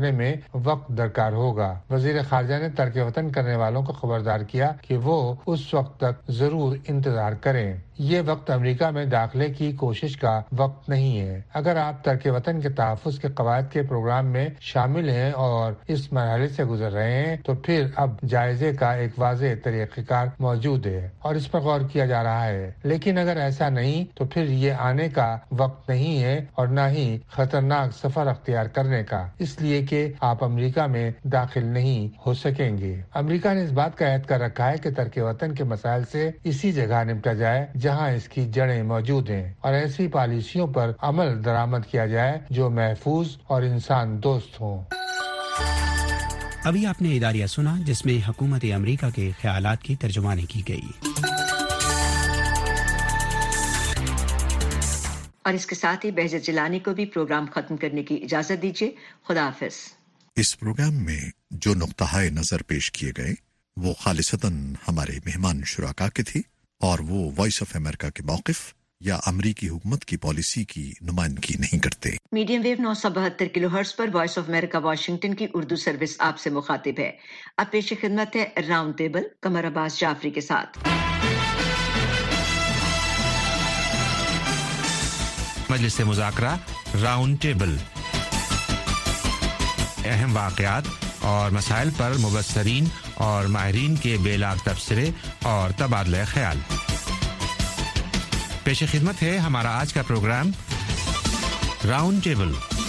کرنے میں وقت درکار ہوگا۔ وزیر خارجہ نے ترک وطن کرنے والوں کو خبردار کیا کہ وہ اس وقت تک ضرور انتظار کریں۔ یہ وقت امریکہ میں داخلے کی کوشش کا وقت نہیں ہے۔ اگر آپ ترک وطن کے تحفظ کے قواعد کے پروگرام میں شامل ہیں اور اس مرحلے سے گزر رہے ہیں تو پھر اب جائزے کا ایک واضح طریقہ کار موجود ہے اور اس پر غور کیا جا رہا ہے، لیکن اگر ایسا نہیں تو پھر یہ آنے کا وقت نہیں ہے اور نہ ہی خطرناک سفر اختیار کرنے کا، اس لیے کہ آپ امریکہ میں داخل نہیں ہو سکیں گے۔ امریکہ نے اس بات کا عہد کر رکھا ہے کہ ترک وطن کے مسائل سے اسی جگہ نمٹا جائے جہاں اس کی جڑیں موجود ہیں اور ایسی پالیسیوں پر عمل درآمد کیا جائے جو محفوظ اور انسان دوست ہوں۔ ابھی آپ نے اداریہ سنا جس میں حکومت امریکہ کے خیالات کی ترجمانی کی گئی۔ اور اس کے ساتھ ہی بہجت جیلانی کو بھی پروگرام ختم کرنے کی اجازت دیجیے۔ خدا حافظ۔ اس پروگرام میں جو نقطہ نظر پیش کیے گئے وہ خالصتاً ہمارے مہمان شرکا کے تھی اور وہ وائس آف امریکہ کے موقف یا امریکی حکومت کی پالیسی کی نمائندگی نہیں کرتے۔ میڈیم ویو نو سو بہتر کلو ہرٹز پر وائس آف امریکہ واشنگٹن کی اردو سروس آپ سے مخاطب ہے۔ اب پیش خدمت ہے راؤنڈ ٹیبل قمر عباس جعفری کے ساتھ۔ مجلس مذاکرہ راؤنڈ ٹیبل، اہم واقعات اور مسائل پر مبصرین اور ماہرین کے بے لاگ تبصرے اور تبادلہ خیال۔ پیش خدمت ہے ہمارا آج کا programme round table.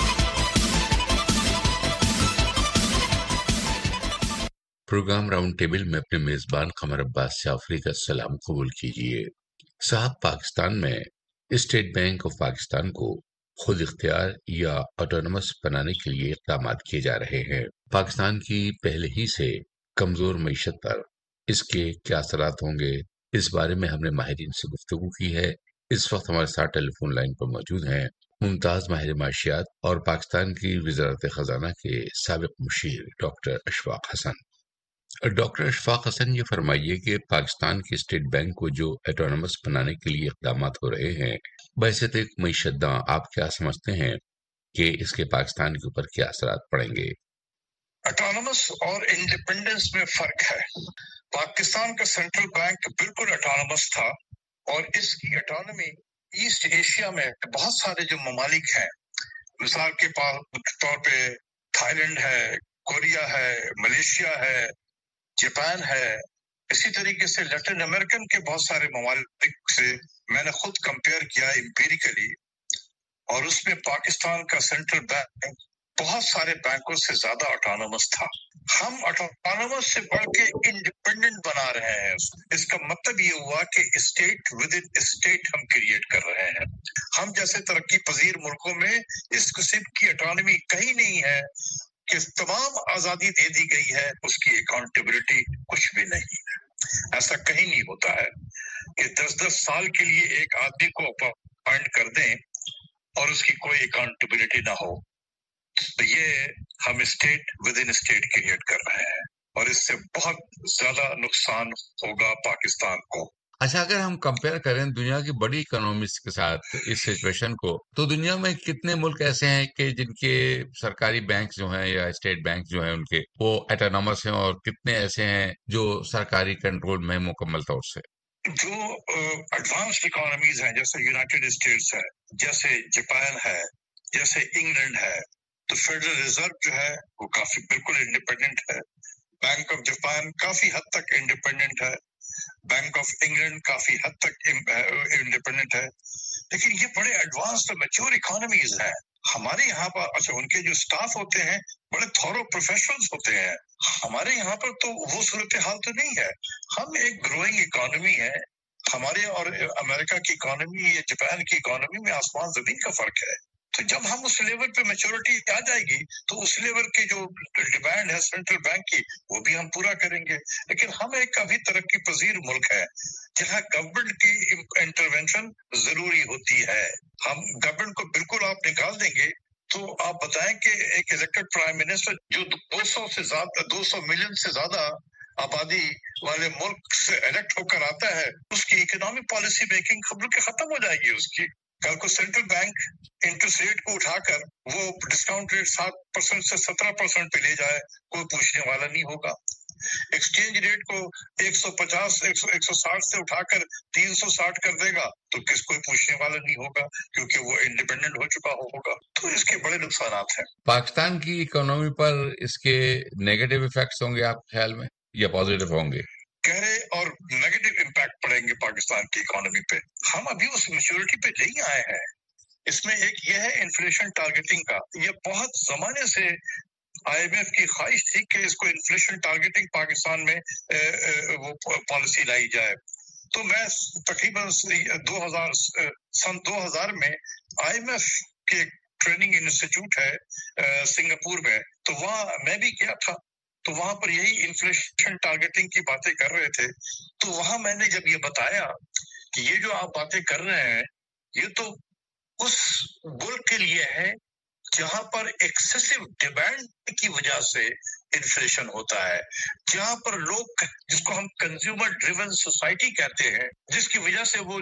Programme round table میں اپنے میزبان قمر عباس جعفری کا سلام قبول کیجیے۔ صاحب، پاکستان میں اسٹیٹ بینک آف پاکستان کو خود اختیار یا آٹونومس بنانے کے لیے اقدامات کیے جا رہے ہیں۔ پاکستان کی پہلے ہی سے کمزور معیشت پر اس کے کیا اثرات ہوں گے، اس بارے میں ہم نے ماہرین سے گفتگو کی ہے۔ اس وقت ہمارے ساتھ ٹیلی فون لائن پر موجود ہیں ممتاز ماہر معاشیات اور پاکستان کی وزارت خزانہ کے سابق مشیر ڈاکٹر اشفاق حسن۔ ڈاکٹر اشفاق حسن، یہ فرمائیے کہ پاکستان کے اسٹیٹ بینک کو جو آٹونومس بنانے کے لیے اقدامات ہو رہے ہیں، بحیثیت ایک معیشت داں آپ کیا سمجھتے ہیں کہ اس کے پاکستان کے اوپر کیا اثرات پڑیں گے؟ اٹانومس اور انڈیپینڈنس میں فرق ہے۔ پاکستان کا سینٹرل بینک بالکل اٹانومس تھا اور اس کی اٹانومی ایسٹ ایشیا میں بہت سارے جو ممالک ہیں، مثال کے طور پہ تھائی لینڈ ہے، کوریا ہے، ملیشیا ہے، جاپان ہے، اسی طریقے سے لیٹن امریکن کے بہت سارے ممالک سے میں نے خود کمپیئر کیا امپیریکلی، اور اس میں پاکستان کا سینٹرل بینک بہت سارے بینکوں سے زیادہ اٹانومس تھا۔ ہم اٹانومس سے بڑھ کے انڈیپینڈنٹ بنا رہے ہیں۔ اس کا مطلب یہ ہوا کہ اسٹیٹ ود ان اسٹیٹ ہم کریٹ کر رہے ہیں۔ ہم جیسے ترقی پذیر ملکوں میں اس قسم کی اٹانومی کہیں نہیں ہے کہ تمام آزادی دے دی گئی ہے، اس کی اکاؤنٹیبلٹی کچھ بھی نہیں ہے۔ ایسا کہیں نہیں ہوتا ہے کہ دس دس سال کے لیے ایک آدمی کو اپوائنٹ کر دیں اور اس کی کوئی اکاؤنٹیبلٹی نہ ہو۔ تو یہ ہم state within state create کر رہے ہیں اور اس سے بہت زیادہ نقصان ہوگا پاکستان کو۔ اچھا، اگر ہم کمپیئر کریں دنیا کی بڑی اکنامکس کے ساتھ اس سچویشن کو، تو دنیا میں کتنے ملک ایسے ہیں کہ جن کے سرکاری بینک جو ہیں یا اسٹیٹ بینک جو ہیں ان کے وہ اٹانومس ہیں، اور کتنے ایسے ہیں جو سرکاری کنٹرول میں مکمل طور سے؟ جو ایڈوانسڈ اکانومیز ہیں جیسے یونائٹیڈ اسٹیٹس ہے، جیسے جاپان ہے، جیسے انگلینڈ ہے، تو فیڈرل ریزرو جو ہے وہ کافی بالکل انڈیپینڈنٹ ہے۔ بینک آف جاپان کافی حد تک انڈیپینڈنٹ ہے، بینک آف انگلینڈ کافی حد تک انڈیپینڈنٹ ہے، لیکن یہ بڑے ایڈوانسڈ میچور اکانومیز ہیں۔ ہمارے یہاں پر اچھا ان کے جو سٹاف ہوتے ہیں بڑے تھورو پروفیشنلز ہوتے ہیں، ہمارے یہاں پر تو وہ صورتحال تو نہیں ہے۔ ہم ایک گروئنگ اکانومی ہے، ہمارے اور امریکہ کی اکانومی یا جاپان کی اکانومی میں آسمان زمین کا فرق ہے۔ تو جب ہم اس لیول پہ میچورٹی آ جائے گی تو اس لیول کی جو ڈیمانڈ ہے سینٹرل بینک کی وہ بھی ہم پورا کریں گے۔ لیکن ہم ایک ابھی ترقی پذیر ملک ہے جہاں گورنمنٹ کی انٹرونشن ضروری ہوتی ہے۔ ہم گورنمنٹ کو بالکل آپ نکال دیں گے تو آپ بتائیں کہ ایک الیکٹڈ پرائم منسٹر جو دو سو سے زیادہ دو سو ملین سے زیادہ آبادی والے ملک سے الیکٹ ہو کر آتا ہے، اس کی اکنامک پالیسی میکنگ خبر کے ختم ہو جائے گی اس کی۔ कल को सेंट्रल बैंक इंटरेस्ट रेट को उठाकर वो डिस्काउंट रेट सात परसेंट से सत्रह परसेंट पे ले जाए, कोई पूछने वाला नहीं होगा। एक्सचेंज रेट को एक सौ पचास, एक सौ, एक सौ साठ से उठाकर तीन सौ साठ कर देगा तो किस कोई पूछने वाला नहीं होगा, क्योंकि वो इंडिपेंडेंट हो चुका होगा। तो इसके बड़े नुकसान हैं। पाकिस्तान की इकोनॉमी पर इसके नेगेटिव इफेक्ट्स होंगे आपके ख्याल में या पॉजिटिव होंगे? गहरे और नेगेटिव इम्पैक्ट पड़ेंगे पाकिस्तान की इकोनॉमी पे। हम अभी उस मैच्योरिटी पे नहीं आए हैं। इसमें एक यह है इन्फ्लेशन टारगेटिंग का, ये बहुत जमाने से आईएमएफ की ख्वाहिश थी कि इसको इन्फ्लेशन टारगेटिंग पाकिस्तान में ए, ए, वो पॉलिसी लाई जाए। तो मैं तकरीबन दो हज़ार सन दो हज़ार में आईएमएफ के ट्रेनिंग इंस्टीट्यूट है सिंगापुर में, तो वहाँ मैं भी गया था। तो वहां पर यही इन्फ्लेशन टारगेटिंग की बातें कर रहे थे। तो वहां मैंने जब ये बताया कि ये जो आप बातें कर रहे हैं ये तो उस मुल्क के लिए है जहां पर एक्सेसिव डिमांड की वजह से इन्फ्लेशन होता है, जहां पर लोग, जिसको हम कंज्यूमर ड्रिवन सोसाइटी कहते हैं, जिसकी वजह से वो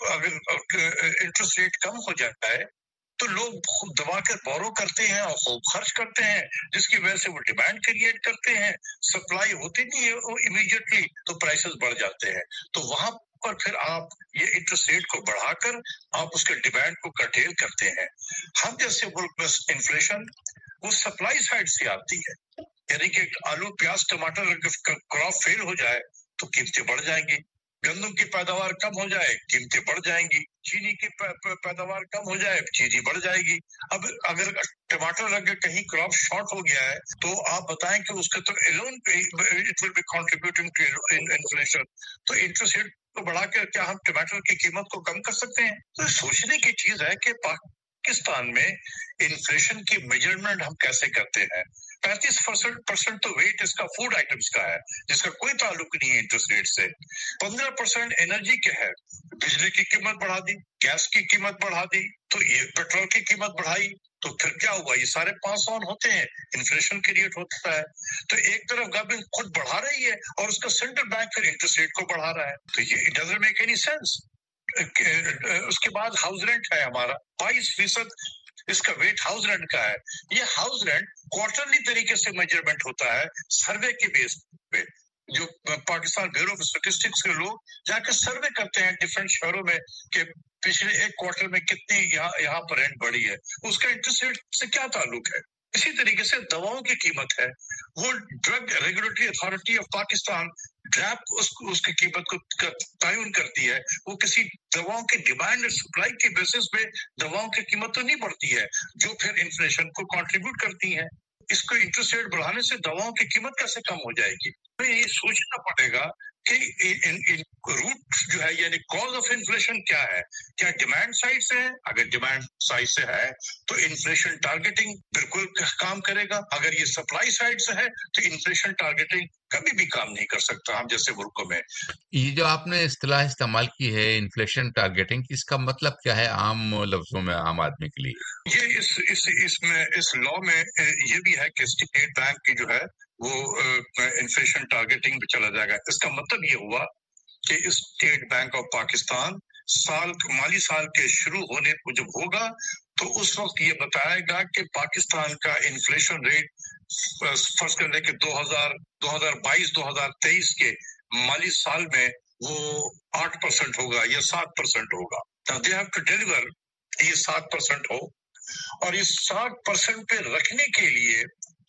अगर इंटरेस्ट रेट कम हो जाता है तो लोग खूब दबा कर बोरो करते हैं और खूब खर्च करते हैं, जिसकी वजह से वो डिमांड क्रिएट करते हैं। सप्लाई होती नहीं है वो इमीडिएटली, तो प्राइसेस बढ़ जाते हैं। तो वहां पर फिर आप ये इंटरेस्ट रेट को बढ़ाकर आप उसके डिमांड को कर्टेल करते हैं। हम जैसे मुल्क में इन्फ्लेशन वो सप्लाई साइड से आती है, यानी कि आलू प्याज टमाटर क्रॉप फेल हो जाए तो कीमतें बढ़ जाएंगी, गंदम की पैदावार कम हो जाए कीमतें बढ़ जाएंगी, चीनी की पैदावार कम हो जाए चीनी बढ़ जाएगी। अब अगर टमाटर अगर कहीं क्रॉप शॉर्ट हो गया है तो आप बताएं कि उसके तो alone it will be contributing to inflation. तो इंटरेस्ट रेट को बढ़ाकर क्या हम टमाटर की कीमत को कम कर सकते हैं? तो सोचने की चीज है कि पाकिस्तान में इन्फ्लेशन की मेजरमेंट हम कैसे करते हैं। पैंतीस परसेंट तो वेट इसका फूड आइटम्स का है, जिसका कोई ताल्लुक नहीं है इंटरेस्ट रेट से। पंद्रह परसेंट एनर्जी के है, बिजली की कीमत बढ़ा दी, गैस की कीमत बढ़ा दी, तो ये पेट्रोल की कीमत बढ़ाई, तो फिर क्या हुआ? ये सारे पास ऑन होते हैं, इन्फ्लेशन क्रिएट होता है। तो एक तरफ गवर्नमेंट खुद बढ़ा रही है और उसका सेंट्रल बैंक फिर इंटरेस्ट रेट को बढ़ा रहा है, तो ये it doesn't make any sense. उसके बाद हाउस रेंट है हमारा बाईस फीसद, इसका वेट हाउस रेंट का है। ये हाउस रेंट क्वार्टरली तरीके से मेजरमेंट होता है सर्वे के बेस पे। जो पाकिस्तान ब्यूरो ऑफ स्टैटिस्टिक्स के लोग जाकर सर्वे करते हैं डिफरेंट शहरों में कि पिछले एक क्वार्टर में कितनी यहाँ यहाँ पर रेंट बढ़ी है, उसका इंटरेस्ट रेट से क्या ताल्लुक है। इसी तरीके से दवाओं की कीमत है, वो drug regulatory authority of Pakistan DRAP उस, उसकी कीमत को तयन करती है। वो किसी दवाओं की डिमांड और सप्लाई के बेसिस पे दवाओं की कीमत तो नहीं बढ़ती है, जो फिर इन्फ्लेशन को कंट्रीब्यूट करती है। इसको इंटरेस्ट रेट बढ़ाने से दवाओं की कीमत कैसे कम हो जाएगी? तो ये सोचना पड़ेगा कि इन, इन रूट जो है यानी कॉज ऑफ इन्फ्लेशन क्या है। क्या डिमांड साइड से है? अगर डिमांड साइड से है तो इन्फ्लेशन टारगेटिंग बिल्कुल काम करेगा। अगर ये सप्लाई साइड से है तो इन्फ्लेशन टारगेटिंग कभी भी काम नहीं कर सकता हम जैसे मुल्कों में। ये जो आपने इस्तेलाह इस्तेमाल की है इन्फ्लेशन टारगेटिंग, इसका मतलब क्या है आम लफ्जों में आम आदमी के लिए? ये इस इस इसमें इस लॉ में ये भी है कि स्टेट बैंक की जो है वो इन्फ्लेशन टारगेटिंग पे चला जाएगा। इसका मतलब ये हुआ कि स्टेट बैंक ऑफ पाकिस्तान साल माली साल के शुरू होने को जब होगा तो उस वक्त ये बताएगा कि पाकिस्तान का इन्फ्लेशन रेट फर्स्ट करने के दो हज़ार बाईस दो हज़ार तेईस के माली साल में वो आठ परसेंट होगा या सात परसेंट होगा। दे हैव टू डिलीवर ये सात परसेंट हो, और इस सात परसेंट पे रखने के लिए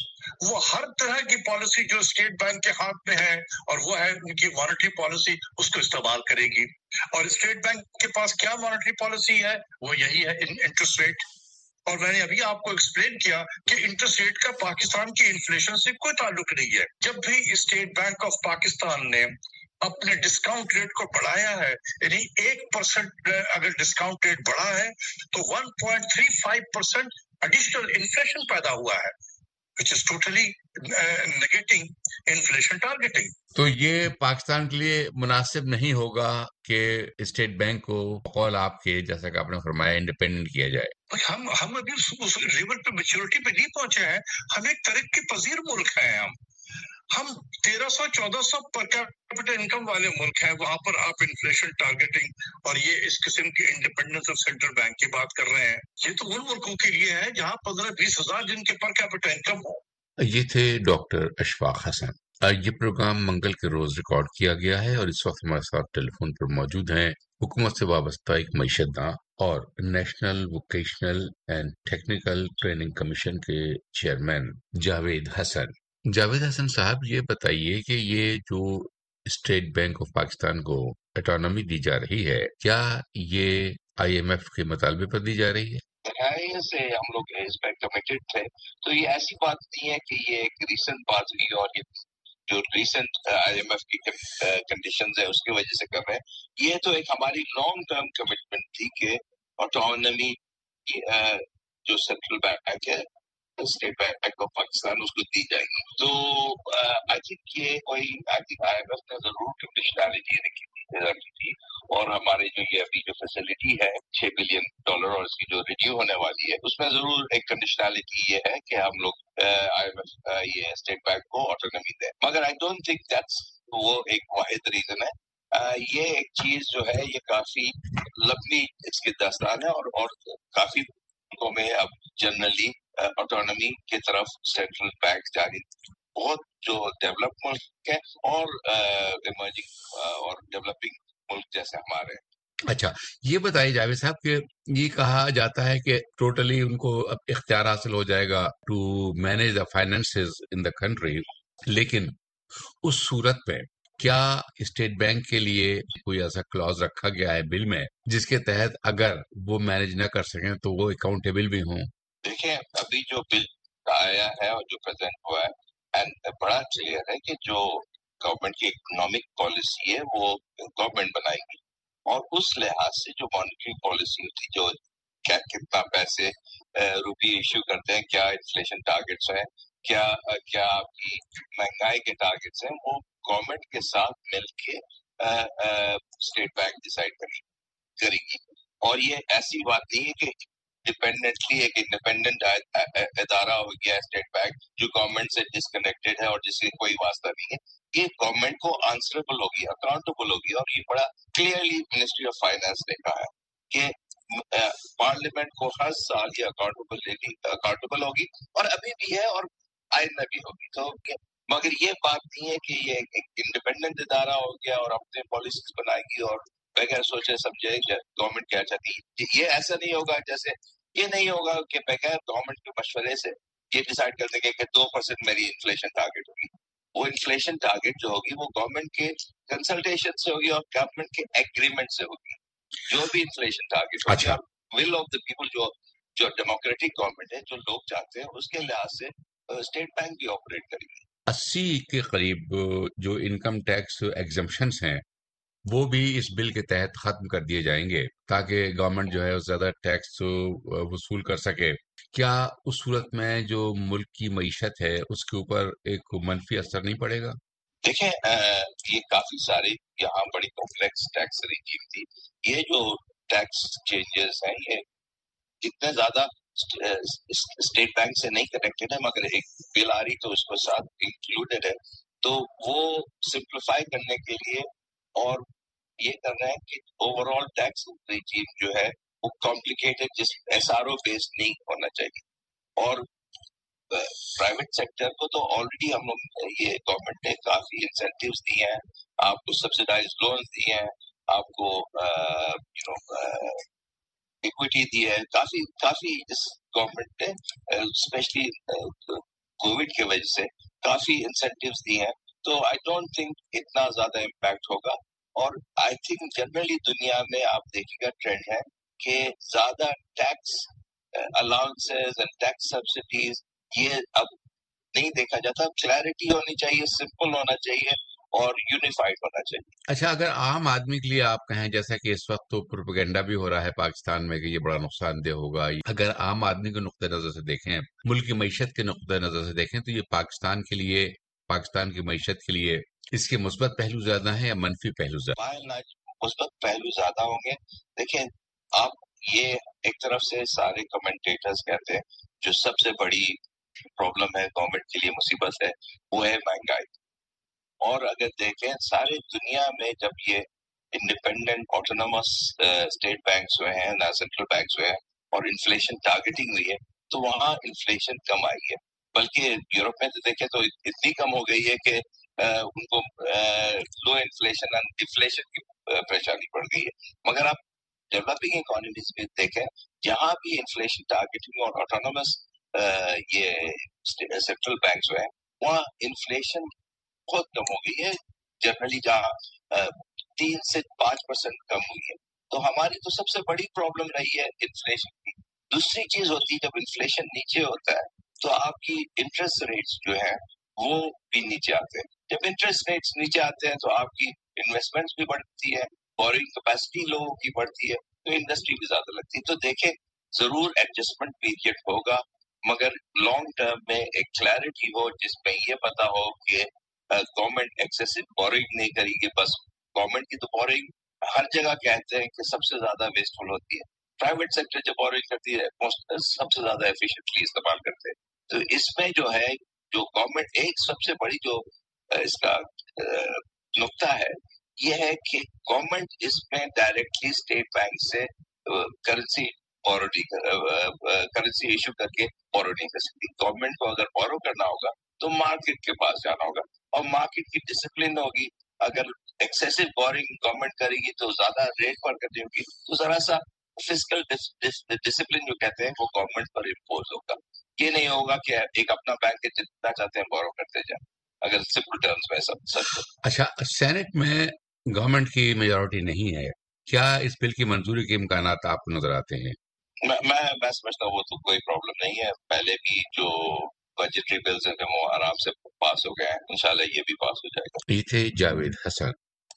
वो हर तरह की पॉलिसी जो स्टेट बैंक के हाथ में है और वो है उनकी मॉनेटरी पॉलिसी, उसको इस्तेमाल करेगी। और स्टेट बैंक के पास क्या मॉनेटरी पॉलिसी है? वो यही है इंटरेस्ट रेट। और मैंने अभी आपको एक्सप्लेन किया कि इंटरेस्ट रेट का पाकिस्तान की इन्फ्लेशन से कोई ताल्लुक नहीं है। जब भी स्टेट बैंक ऑफ पाकिस्तान ने अपने डिस्काउंट रेट को बढ़ाया है, यानी एक परसेंट अगर डिस्काउंट रेट बढ़ा है तो one point three five percent additional inflation पैदा हुआ है, which is totally uh, negating inflation targeting. तो ये पाकिस्तान के लिए मुनासिब नहीं होगा कि स्टेट बैंक को कौल आपके जैसा कि आपने फरमाया इंडिपेंडेंट किया जाए। हम हम अभी उस, उस लेवल पे मैच्योरिटी पे नहीं पहुंचे हैं। हम एक तरक्की पजीर मुल्क हैं। हम हम तेरह सौ चौदह सौ पर कैपिटल इनकम वाले मुल्क हैं, वहां पर आप इन्फ्लेशन टारगेटिंग और ये इस किस्म की इंडिपेंडेंस ऑफ सेंट्रल बैंक की बात कर रहे हैं। ये तो उन मुल्कों के लिए है जहां पंद्रह बीस हजार जिनके पर कैपिटल इनकम हो। ये थे डॉक्टर अशफाक हसन। ये प्रोग्राम मंगल के रोज रिकॉर्ड किया गया है और इस वक्त हमारे साथ टेलीफोन पर मौजूद हैं हुकूमत से वाबस्ता एक मईशतदां और national vocational and technical training commission के चेयरमैन जावेद हसन। जावेद हसन साहब, ये बताइए कि ये जो स्टेट बैंक ऑफ पाकिस्तान को ऑटोनॉमी दी जा रही है, क्या ये आईएमएफ के मुतालबे पर दी जा रही है? से हम लोग इस पर कमिटेड थे, तो ये ऐसी बात नहीं है कि ये एक रीसेंट बात हुई और ये जो रीसेंट आईएमएफ की कंडीशंस है उसकी वजह से कर रहे हैं। ये तो एक हमारी लॉन्ग टर्म कमिटमेंट थी कि ऑटोनॉमी जो सेंट्रल बैंक है, स्टेट बैंक ऑफ पाकिस्तान, उसको दी जाएगी। तो आई थिंक ये कोई आई थिंक आईएमएफ ने जरूर कंडीशनैलिटी रखी रखी थी और हमारे जो ये अभी जो फैसिलिटी है छह बिलियन डॉलर और इसकी जो रिन्यू होने वाली है, उसमें जरूर एक कंडीशनैलिटी ये है कि हम लोग आईएमएफ ये स्टेट बैंक को ऑटोनॉमी दें। मगर आई डोंट थिंक दैट्स वो एक वाहिद रीजन है। Uh, ये एक चीज जो है ये काफी लंबी इसकी दास्तान है और और काफी मुल्कों में अब जनरली ऑटोनॉमी की तरफ सेंट्रल बैंक जा रही। बहुत जो डेवलप मुल्क है और इमर्जिंग uh, uh, और डेवलपिंग मुल्क जैसे हमारे। अच्छा, ये बताइए जावेद साहब कि ये कहा जाता है कि टोटली उनको अब इख्तियार हासिल हो जाएगा to manage the finances in the country, लेकिन उस सूरत में क्या स्टेट बैंक के लिए कोई ऐसा क्लॉज रखा गया है बिल में जिसके तहत अगर वो मैनेज न कर सकें तो वो अकाउंटेबल भी हों? देखिए, अभी जो बिल आया है और जो प्रेजेंट हुआ है एंड बड़ा क्लियर है कि जो गवर्नमेंट की इकोनॉमिक पॉलिसी है वो गवर्नमेंट बनाएगी और उस लिहाज से जो मॉनेटरी पॉलिसी थी, जो क्या कितना पैसे रुपये इश्यू करते हैं, क्या इन्फ्लेशन टारगेट्स हैं, क्या क्या आपकी महंगाई के टारगेट्स हैं, वो गवर्नमेंट के साथ मिलके स्टेट बैंक डिसाइड करेगी। और ये ऐसी बात नहीं है कि डिपेंडेंटली एक इंडिपेंडेंट इदारा हो गया स्टेट बैंक जो गवर्नमेंट से डिस्कनेक्टेड है और जिससे कोई वास्ता नहीं है। ये गवर्नमेंट को आंसरेबल होगी, अकाउंटेबल होगी और ये बड़ा क्लियरली मिनिस्ट्री ऑफ फाइनेंस ने कहा है कि पार्लियामेंट को हर साल ये अकाउंटेबिलिटी अकाउंटेबल होगी और अभी भी है और आइंदा भी होगी। तो मगर ये बात नहीं है कि ये एक इंडिपेंडेंट इदारा हो गया और अपने पॉलिसीज बनाएगी और बगैर सोचे समझे गवर्नमेंट क्या चाहती है। ये ऐसा नहीं होगा, जैसे ये नहीं होगा कि बगैर गवर्नमेंट के मशवरे से ये डिसाइड कर देंगे कि दो परसेंट मेरी इन्फ्लेशन टारगेट होगी। वो इन्फ्लेशन टारगेट जो होगी वो गवर्नमेंट के कंसल्टेशन से होगी और गवर्नमेंट के एग्रीमेंट से होगी। जो भी इन्फ्लेशन टारगेट होगी, विल ऑफ द पीपल, जो जो डेमोक्रेटिक गवर्नमेंट है, जो लोग चाहते हैं, उसके लिहाज से स्टेट बैंक भी ऑपरेट करेगी। अस्सी के करीब जो इनकम टैक्स एग्जम्पशंस हैं वो भी इस बिल के तहत खत्म कर दिए जाएंगे ताकि गवर्नमेंट जो है ज्यादा टैक्स वसूल कर सके। क्या उस सूरत में जो मुल्क की मईशत है उसके ऊपर एक मनफी असर नहीं पड़ेगा? देखें, ये काफी सारे यहाँ बड़ी कॉम्प्लेक्स टैक्स रिजीम थी। ये जो टैक्स चेंजेस हैं ये इतने ज्यादा स्टेट बैंक से नहीं कनेक्टेड है, मगर एक बिल आ रही तो उसको साथ इंक्लूडेड है। तो वो सिंप्लीफाई करने के लिए और ये कर रहे हैं कि ओवरऑल टैक्स रिजीम जो है वो कॉम्प्लिकेटेड, जिस एसआरओ बेस्ड नहीं होना चाहिए। और प्राइवेट सेक्टर को तो ऑलरेडी हम लोग ये गवर्नमेंट ने काफी इंसेंटिव्स दिए हैं, आपको सब्सिडाइज लोन्स दिए हैं, आपको यू नो इक्विटी दी है, काफी काफी इस गवर्नमेंट ने स्पेशली कोविड की वजह से काफी इंसेंटिव्स दिए हैं। तो आई डोंट थिंक इतना ज्यादा इम्पैक्ट होगा। और आई थिंक जनरली दुनिया में आप देखिएगा ट्रेंड है कि ज्यादा tax allowances and tax subsidies ये अब नहीं देखा जाता। क्लैरिटी होनी चाहिए, सिंपल होना चाहिए और यूनिफाइड होना चाहिए। अच्छा, अगर आम आदमी के लिए आप कहें, जैसा कि इस वक्त तो प्रोपेगेंडा भी हो रहा है पाकिस्तान में कि ये बड़ा नुकसानदेह होगा, अगर आम आदमी के नुक्ते नजर से देखें, मुल्क की मईशत के नुक्ते नजर से देखें, तो ये पाकिस्तान के लिए, पाकिस्तान की मईशत के लिए इसके मुस्बत पहलू ज्यादा है या मनफी पहलू ज्यादा? मुस्बत पहलू ज्यादा होंगे। देखिए, आप ये एक तरफ से सारे कमेंटेटर्स कहते हैं जो सबसे बड़ी प्रॉब्लम है, गवर्नमेंट के लिए मुसीबत है, वो है महंगाई। और अगर देखें सारी दुनिया में जब ये इंडिपेंडेंट ऑटोनोमस स्टेट बैंक्स हुए हैं, ना सेंट्रल बैंक्स हुए हैं, और इन्फ्लेशन टारगेटिंग हुई है, तो वहाँ इन्फ्लेशन कम आई है। बल्कि यूरोप में तो देखें तो इतनी कम हो गई है कि Uh, उनको लो इन्फ्लेशन एंड डिफ्लेशन की uh, परेशानी पड़ गई है। मगर आप डेवलपिंग इकोनॉमीज में देखें, जहां भी इन्फ्लेशन टारगेटिंग और ऑटोनोमस uh, ये सेंट्रल बैंक्स हैं, वहाँ इन्फ्लेशन बहुत कम हो गई है। जनरली जहाँ uh, तीन से पांच परसेंट कम हुई है। तो हमारी तो सबसे बड़ी प्रॉब्लम रही है इन्फ्लेशन की। दूसरी चीज होती है, जब इन्फ्लेशन नीचे होता है तो आपकी इंटरेस्ट रेट्स जो है वो भी नीचे आते हैं। जब इंटरेस्ट रेट्स नीचे आते हैं तो आपकी इन्वेस्टमेंट्स भी बढ़ती है, बोरिंग कैपेसिटी लोगों की बढ़ती है, तो इंडस्ट्री भी ज्यादा लगती है। तो देखें, जरूर एडजस्टमेंट पीरियड होगा, मगर लॉन्ग टर्म में एक क्लैरिटी हो जिसमें ये पता हो कि गवर्नमेंट एक्सेसिव बोरिंग नहीं करेगी। बस गवर्नमेंट की तो बोरिंग हर जगह कहते हैं कि सबसे ज्यादा वेस्टफुल होती है। प्राइवेट सेक्टर जब बोरिंग करती है सबसे ज्यादा एफिशिएंटली इस्तेमाल करते हैं। तो इसमें जो है, जो गवर्नमेंट एक सबसे बड़ी जो इसका नुक्ता है, ये है कि गवर्नमेंट इसमें डायरेक्टली स्टेट बैंक से करेंसी बोरो करेंसी इशू करके बोरो नहीं कर सकती। गवर्नमेंट को अगर बोरो करना होगा तो मार्केट के पास जाना होगा, और मार्केट की डिसिप्लिन होगी। अगर एक्सेसिव बोरिंग गवर्नमेंट करेगी तो ज्यादा रेट पर करनी होगी, तो जरा सा फिस्कल डिसिप्लिन जो कहते हैं वो गवर्नमेंट पर इम्पोज होगा। ये नहीं होगा कि एक अपना बैंक जितना चाहते हैं बोरो करते जाए, अगर सिंपल टर्म्स में सब सच। अच्छा, सेनेट में गवर्नमेंट की मेजॉरिटी नहीं है, क्या इस बिल की मंजूरी के इम्कान आपको नजर आते हैं? मैं मैं, मैं समझता हूँ वो तो कोई प्रॉब्लम नहीं है। पहले भी जो बजटरी बिल्स हैं वो आराम से पास हो गए हैं, इंशाल्लाह ये भी पास हो जाएगा। ये थे जावेद हसन।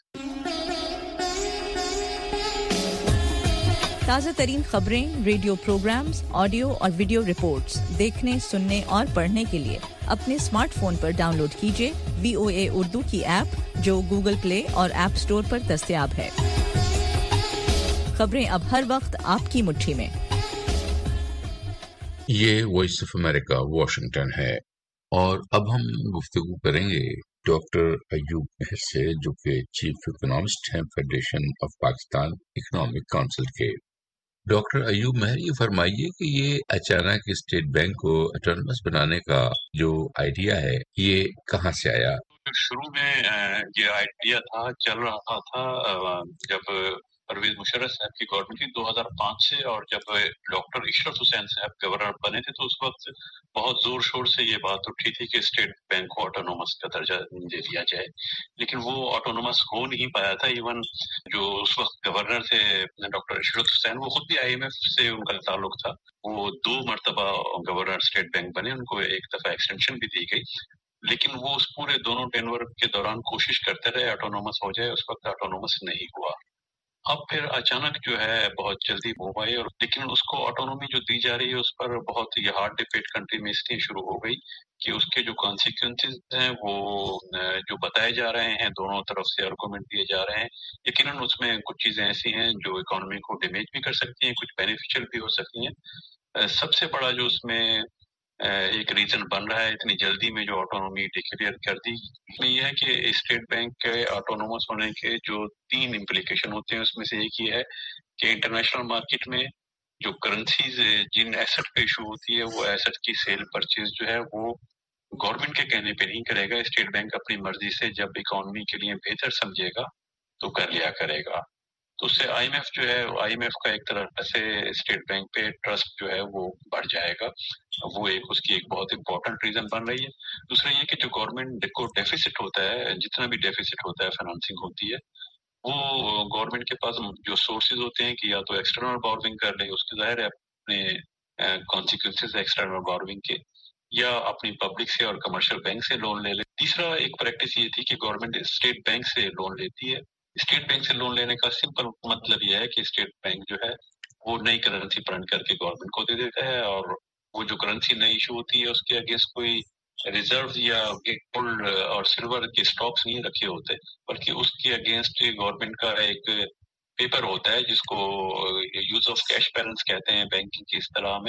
ताज़ा तरीन खबरें, रेडियो प्रोग्राम्स, ऑडियो और वीडियो रिपोर्ट्स देखने, सुनने और पढ़ने के लिए अपने स्मार्टफोन पर डाउनलोड कीजिए वीओए उर्दू की ऐप, जो गूगल प्ले और ऐप स्टोर पर दस्तयाब है। खबरें अब हर वक्त आपकी मुट्ठी में। ये वॉइस ऑफ अमेरिका वाशिंगटन है, और अब हम गुफ्तगू करेंगे डॉक्टर अयूब मेहर से, जो कि चीफ इकोनॉमिस्ट हैं federation of Pakistan economic council के। डॉक्टर अयूब मेहर, ये फरमाइए कि ये अचानक स्टेट बैंक को ऑटोनमस बनाने का जो आइडिया है, ये कहाँ से आया? शुरू में ये आइडिया था, चल रहा था जब परवेज मुशर्रफ साहब की गवर्नमेंट थी दो हज़ार पाँच से, और जब डॉक्टर इशरत हुसैन साहब गवर्नर बने थे तो उस वक्त बहुत जोर शोर से ये बात उठी थी कि स्टेट बैंक को ऑटोनोमस का दर्जा दे दिया जाए, लेकिन वो ऑटोनोमस हो नहीं पाया था। इवन जो उस वक्त गवर्नर थे डॉक्टर इशरत हुसैन, वो खुद भी आई एम एफ से उनका ताल्लुक था, वो दो मरतबा गवर्नर स्टेट बैंक बने, उनको एक दफा एक्सटेंशन भी दी गई, लेकिन वो उस पूरे दोनों टेनवर के दौरान कोशिश करते रहे ऑटोनोमस हो जाए, उस वक्त ऑटोनोमस नहीं हुआ। अब फिर अचानक जो है बहुत जल्दी मूव आई, और लेकिन उसको ऑटोनॉमी जो दी जा रही है उस पर बहुत ही हार्ड डिबेट कंट्री में इसलिए शुरू हो गई कि उसके जो कॉन्सिक्वेंसेज हैं वो जो बताए जा रहे हैं, दोनों तरफ से आर्गूमेंट दिए जा रहे हैं, यकीनन उसमें कुछ चीजें ऐसी हैं जो इकोनॉमी को डैमेज भी कर सकती हैं, कुछ बेनिफिशियल भी हो सकती हैं। सबसे बड़ा जो उसमें एक रीजन बन रहा है इतनी जल्दी में जो ऑटोनॉमी डिक्लेयर कर दी, इसमें यह है कि स्टेट बैंक के ऑटोनोमस होने के जो तीन इम्प्लीकेशन होते हैं, उसमें से एक ही है कि इंटरनेशनल मार्केट में जो करेंसीज जिन एसेट पे इशू होती है, वो एसेट की सेल परचेज जो है वो गवर्नमेंट के कहने पे नहीं करेगा, स्टेट बैंक अपनी मर्जी से जब इकोनॉमी के लिए बेहतर समझेगा तो कर लिया करेगा। तो उससे आई एम एफ जो है, आई एम एफ का एक तरह से स्टेट बैंक पे ट्रस्ट जो है वो बढ़ जाएगा, वो एक उसकी एक बहुत इंपॉर्टेंट रीजन बन रही है। दूसरा ये कि जो गवर्नमेंट को डेफिसिट होता है, जितना भी डेफिसिट होता है, फाइनेंसिंग होती है, वो गवर्नमेंट के पास जो सोर्सेज होते हैं कि या तो एक्सटर्नल बोरोविंग कर ले, उसके जाहिर है अपने कॉन्सिक्वेंसेज एक्सटर्नल बोरोविंग के, या अपनी पब्लिक से और कमर्शियल बैंक से लोन ले ले। तीसरा एक प्रैक्टिस ये थी कि गवर्नमेंट स्टेट बैंक से लोन लेती है। स्टेट बैंक से लोन लेने का सिंपल मतलब यह है कि स्टेट बैंक जो है वो नई करेंसी प्रिंट करके गवर्नमेंट को दे देता है, और वो जो करेंसी नई इशू होती है उसके अगेंस्ट कोई रिजर्व या गोल्ड और सिल्वर के स्टॉक्स नहीं रखे होते, बल्कि उसके अगेंस्ट गवर्नमेंट का एक पेपर होता है जिसको यूज ऑफ कैश बैलेंस कहते हैं बैंकिंग की इस्तेलाह में,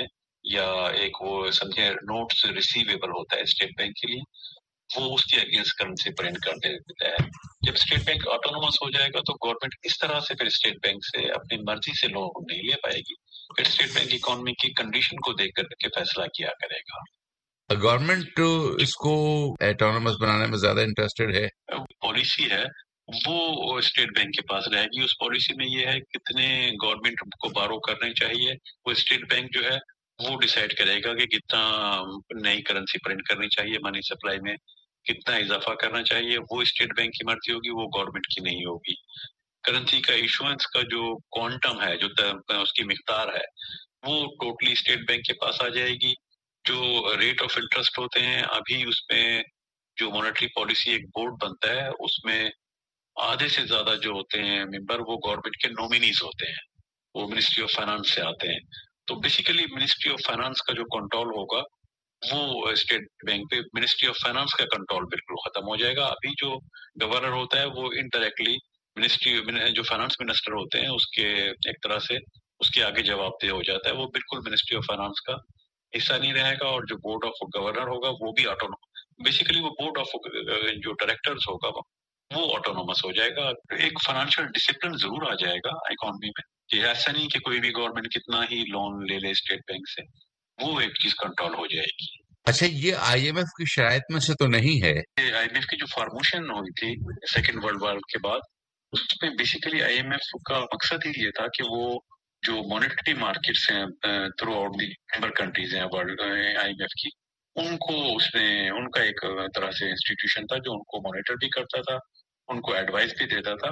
یا ایک وہ سمجھے نوٹس ریسیویبل ہوتا ہے اسٹیٹ بینک کے لیے، وہ اس کے اگینسٹ کرنسی پرنٹ کر دیتا ہے. جب اسٹیٹ بینک آٹونومس ہو جائے گا تو گورنمنٹ اس طرح سے پھر اسٹیٹ بینک سے اپنی مرضی سے لون نہیں لے پائے گی، پھر اسٹیٹ بینک اکانومی کی کنڈیشن کو دیکھ کر کے فیصلہ کیا کرے گا. گورنمنٹ اس کو آٹونومس بنانے میں زیادہ انٹرسٹڈ ہے. پالیسی ہے وہ اسٹیٹ بینک کے پاس رہے گی. اس پالیسی میں یہ ہے کتنے گورنمنٹ کو بارو کرنے چاہیے، وہ اسٹیٹ بینک جو ہے وہ ڈیسائیڈ کرے گا کہ کتنا نئی کرنسی پرنٹ کرنی چاہیے، منی سپلائی میں کتنا اضافہ کرنا چاہیے، وہ اسٹیٹ بینک کی مرضی ہوگی، وہ گورنمنٹ کی نہیں ہوگی. کرنسی کا ایشوئنس کا جو کوانٹم ہے، جو اس کی مقدار ہے، وہ ٹوٹلی اسٹیٹ بینک کے پاس آ جائے گی. جو ریٹ آف انٹرسٹ ہوتے ہیں ابھی اس میں جو مانیٹری پالیسی ایک بورڈ بنتا ہے، اس میں آدھے سے زیادہ جو ہوتے ہیں ممبر وہ گورنمنٹ کے نومینیز ہوتے ہیں، وہ منسٹری آف فائنانس سے آتے ہیں. تو بیسیکلی منسٹری آف فائنانس کا جو کنٹرول ہوگا وہ اسٹیٹ بینک پہ، منسٹری آف فائنانس کا کنٹرول بالکل ختم ہو جائے گا. ابھی جو گورنر ہوتا ہے وہ انڈائریکٹلی منسٹری جو فائنانس منسٹر ہوتے ہیں اس کے ایک طرح سے اس کے آگے جواب دہ ہو جاتا ہے، وہ بالکل منسٹری آف فائنانس کا حصہ نہیں رہے گا. اور جو بورڈ آف گورنر ہوگا وہ بھی آٹونومس، بیسیکلی وہ بورڈ آف جو ڈائریکٹرز ہوگا وہ آٹونومس ہو جائے گا. ایک فائنانشیل ڈسپلن ضرور آ جائے گا اکانومی میں، کہ ایسا نہیں کہ کوئی بھی گورنمنٹ کتنا ہی لون لے لے اسٹیٹ بینک سے، وہ ایک چیز کنٹرول ہو جائے گی. اچھا، یہ آئی ایم ایف کی شرائط میں سے تو نہیں ہے؟ آئی ایم ایف کی جو فارمیشن ہوئی تھی سیکنڈ ورلڈ وار کے بعد، اس میں بیسیکلی آئی ایم ایف کا مقصد ہی یہ تھا کہ وہ جو مانیٹری مارکیٹس ہیں throughout the member countries ہیں ورلڈ آئی ایم ایف کی، ان کو اس نے ان کا ایک طرح سے انسٹیٹیوشن تھا جو ان کو مانیٹر بھی کرتا تھا، ان کو ایڈوائز بھی دیتا تھا.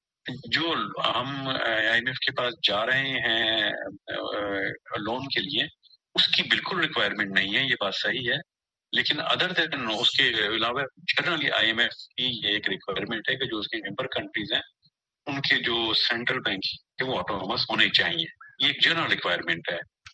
جو ہم آئی ایم ایف کے پاس جا رہے ہیں لون کے لیے، اس کی بالکل ریکوائرمنٹ نہیں ہے، یہ بات صحیح ہے. لیکن ادر دین اس کے علاوہ جنرلی آئی ایم ایف کی یہ ایک ریکوائرمنٹ ہے کہ جو اس کی ممبر کنٹریز ہیں ان کے جو سینٹرل بینک ہے وہ آٹونومس ہونے چاہیے. یہ ایک جنرل ریکوائرمنٹ ہے،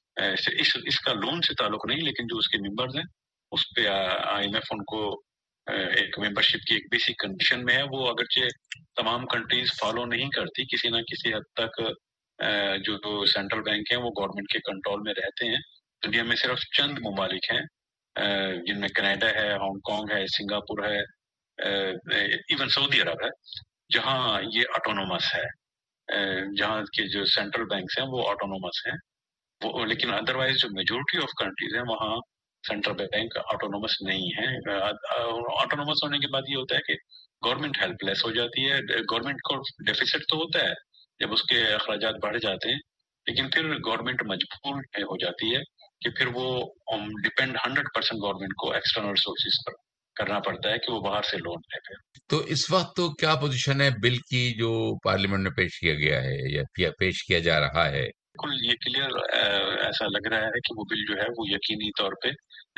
اس اس کا لون سے تعلق نہیں، لیکن جو اس کے ممبرز ہیں اس پہ آئی ایم ایف ان کو ایک ممبرشپ کی ایک بیسک کنڈیشن میں ہے. وہ اگرچہ تمام کنٹریز فالو نہیں کرتی، کسی نہ کسی حد تک جو سینٹرل بینک ہیں وہ گورنمنٹ کے کنٹرول میں رہتے ہیں. دنیا میں صرف چند ممالک ہیں جن میں کینیڈا ہے، ہانگ کانگ ہے، سنگاپور ہے، ایون سعودی عرب ہے، جہاں یہ آٹونومس ہے، جہاں کے جو سینٹرل بینکس ہیں وہ آٹونومس ہیں. وہ لیکن ادروائز جو میجورٹی آف کنٹریز ہیں وہاں سینٹرل بینک آٹونومس نہیں ہے. آٹونومس ہونے کے بعد یہ ہوتا ہے کہ گورنمنٹ ہیلپ لیس ہو جاتی ہے. گورنمنٹ کو ڈیفیسٹ تو ہوتا ہے جب اس کے اخراجات بڑھ جاتے ہیں، لیکن پھر گورنمنٹ مجبور ہو جاتی ہے کہ پھر وہ ڈپینڈ ہنڈریڈ پرسینٹ گورنمنٹ کو ایکسٹرنل سورسز پر کرنا پڑتا ہے کہ وہ باہر سے لون لے. پھر تو اس وقت تو کیا پوزیشن ہے بل کی جو پارلیمنٹ میں پیش کیا گیا ہے یا پیش کیا جا رہا ہے؟ بالکل یہ کلیئر ایسا لگ رہا ہے کہ وہ بل جو ہے وہ یقینی طور پہ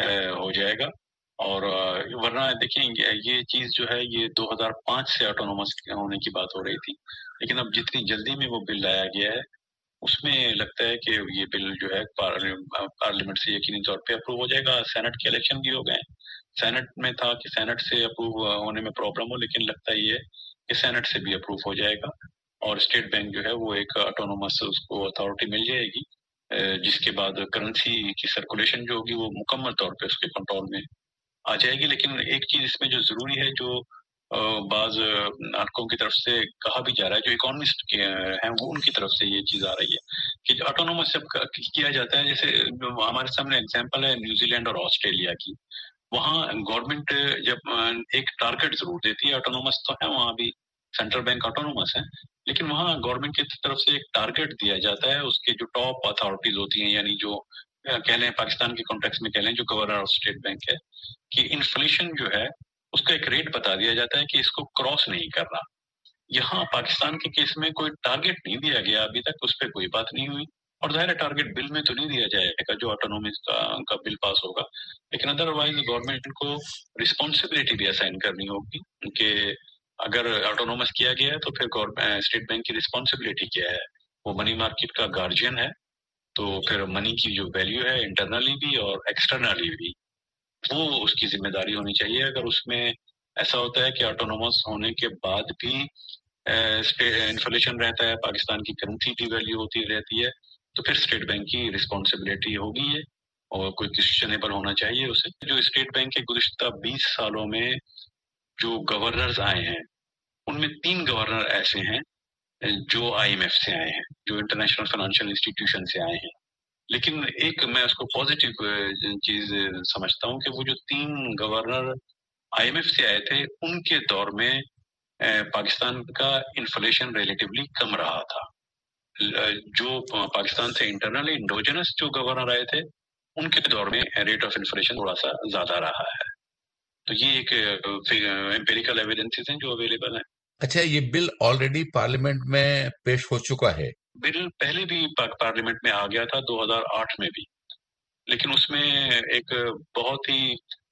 ہو جائے گا. اور ورنہ دیکھیں یہ چیز جو ہے یہ دو ہزار پانچ سے آٹونومس ہونے کی بات ہو رہی تھی، لیکن اب جتنی جلدی میں وہ بل لایا گیا ہے اس میں لگتا ہے کہ یہ بل جو ہے پارلیمنٹ سے یقینی طور پہ اپروو ہو جائے گا. سینٹ کے الیکشن بھی ہو گئے، سینٹ میں تھا کہ سینٹ سے اپروو ہونے میں پرابلم ہو، لیکن لگتا ہی ہے کہ سینٹ سے بھی اپروو ہو جائے گا اور اسٹیٹ بینک جو ہے وہ ایک آٹونومس اس کو اتھارٹی مل جائے گی، جس کے بعد کرنسی کی سرکولیشن جو ہوگی وہ مکمل طور پہ اس کے کنٹرول میں آ جائے گی. لیکن ایک چیز اس میں جو ضروری ہے، جو بعض حلقوں کی طرف سے کہا بھی جا رہا ہے، جو اکانومسٹ ہیں وہ ان کی طرف سے یہ چیز آ رہی ہے کہ آٹونومس جب کیا جاتا ہے، جیسے ہمارے سامنے اگزامپل ہے نیوزی لینڈ اور آسٹریلیا کی، وہاں گورنمنٹ جب ایک ٹارگیٹ ضرور دیتی ہے، آٹونومس تو ہے وہاں بھی سینٹرل بینک آٹونومس ہے، لیکن وہاں گورنمنٹ کی طرف سے ایک ٹارگیٹ دیا جاتا ہے اس کے جو ٹاپ اتھارٹیز ہوتی ہیں، یعنی جو کہہ لیں پاکستان کے کانٹیکس میں کہہ لیں جو گورنر آف اسٹیٹ بینک ہے، کہ انفلیشن جو ہے اس کا ایک ریٹ بتا دیا جاتا ہے کہ اس کو کراس نہیں کرنا. یہاں پاکستان کے کیس میں کوئی ٹارگیٹ نہیں دیا گیا ابھی تک، اس پہ کوئی بات نہیں ہوئی، اور ظاہر ٹارگیٹ بل میں تو نہیں دیا جائے گا جو آٹونومس کا بل پاس ہوگا، لیکن ادر وائز گورنمنٹ کو رسپانسبلٹی بھی اسائن کرنی ہوگی کہ اگر آٹونومس کیا گیا ہے تو پھر اسٹیٹ بینک کی رسپانسبلٹی کیا ہے. وہ منی مارکیٹ کا گارجین ہے، تو پھر منی کی جو ویلیو ہے انٹرنلی بھی اور ایکسٹرنلی بھی وہ اس کی ذمہ داری ہونی چاہیے. اگر اس میں ایسا ہوتا ہے کہ آٹونومس ہونے کے بعد بھی انفلیشن رہتا ہے، پاکستان کی کرنسی کی ویلیو ہوتی رہتی ہے، تو پھر اسٹیٹ بینک کی رسپانسبلٹی ہوگی ہے اور कोई क्वेश्चनेबल होना चाहिए उसे। जो स्टेट बैंक के गुज़िश्ता बीस सालों में जो गवर्नर्स आए हैं उनमें तीन गवर्नर ऐसे हैं जो आईएमएफ से आए हैं, जो इंटरनेशनल फाइनेंशियल इंस्टीट्यूशन से आए हैं। लेकिन एक मैं उसको पॉजिटिव चीज समझता हूँ कि वो जो तीन गवर्नर आईएमएफ से आए थे उनके दौर में पाकिस्तान का इन्फ्लेशन रिलेटिवली कम रहा था। जो पाकिस्तान से इंटरनली इंडोजेनस जो गवर्नर आए थे उनके दौर में रेट ऑफ इन्फ्लेशन थोड़ा सा ज्यादा रहा है। तो ये एक एम्पिरिकल एविडेंसेस हैं जो अवेलेबल हैं। अच्छा, ये बिल ऑलरेडी पार्लियामेंट में पेश हो चुका है? बिल पहले भी पार्लियामेंट में आ गया था दो हज़ार आठ में भी, लेकिन उसमें एक बहुत ही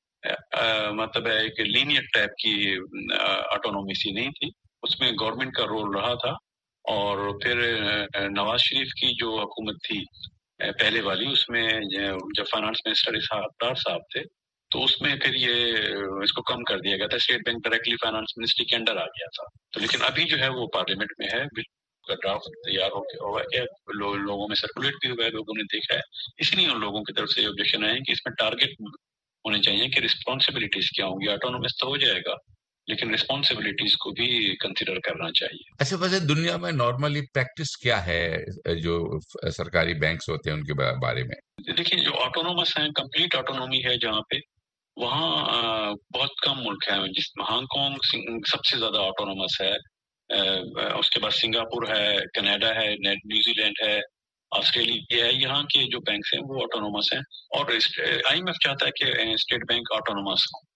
आ, मतलब है एक लीनियर टाइप की ऑटोनॉमी सी नहीं थी। उसमें गवर्नमेंट का रोल रहा था। और फिर नवाज शरीफ की जो हुकूमत थी पहले वाली, उसमें जब फाइनेंस मिनिस्टर इसहाक साहब थे तो उसमें फिर ये इसको कम कर दिया गया था। State bank directly finance ministry के अंडर आ गया था। तो लेकिन अभी जो है वो पार्लियामेंट में है, बिल का ड्राफ्ट तैयार हो गया हुआ है, लो, लोगों में सर्कुलेट भी हुआ है, लोगों ने देखा है। इसलिए उन लोगों की तरफ से ऑब्जेक्शन आए कि इसमें टारगेट होने चाहिए कि रिस्पॉन्सिबिलिटीज क्या होंगी। ऑटोनोमस तो हो जाएगा लेकिन रिस्पॉन्सिबिलिटीज को भी कंसिडर करना चाहिए। अच्छा, वैसे दुनिया में नॉर्मली प्रैक्टिस क्या है जो सरकारी बैंक्स होते हैं उनके बारे में? देखिए, जो ऑटोनोमस है, कंप्लीट ऑटोनोमी है जहाँ पे, वहाँ बहुत कम मुल्क है। जिसमें हांगकांग सबसे ज्यादा ऑटोनोमस है, उसके बाद सिंगापुर है, कनाडा है, न्यूजीलैंड है, ऑस्ट्रेलिया है। यहाँ के जो बैंक हैं वो ऑटोनोमस हैं। और आईएमएफ चाहता है कि स्टेट बैंक ऑटोनोमस हो।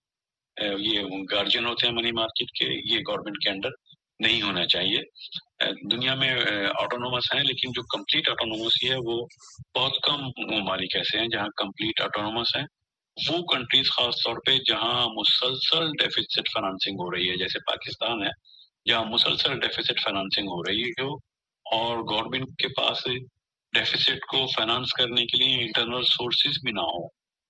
ये गार्जियन होते हैं मनी मार्केट के, ये गवर्नमेंट के अंडर नहीं होना चाहिए। दुनिया में ऑटोनोमस हैं लेकिन जो कंप्लीट ऑटोनोमस है वो बहुत कम ममालिक ऐसे हैं जहाँ कंप्लीट ऑटोनोमस हैं। वो कंट्रीज खास तौर पे जहाँ मुसलसल डेफिसिट फाइनेंसिंग हो रही है, जैसे पाकिस्तान है जहाँ मुसलसल डेफिसिट फाइनेंसिंग हो रही है और गवर्नमेंट के पास डेफिसिट को फाइनेंस करने के लिए इंटरनल सोर्सेज भी ना हो,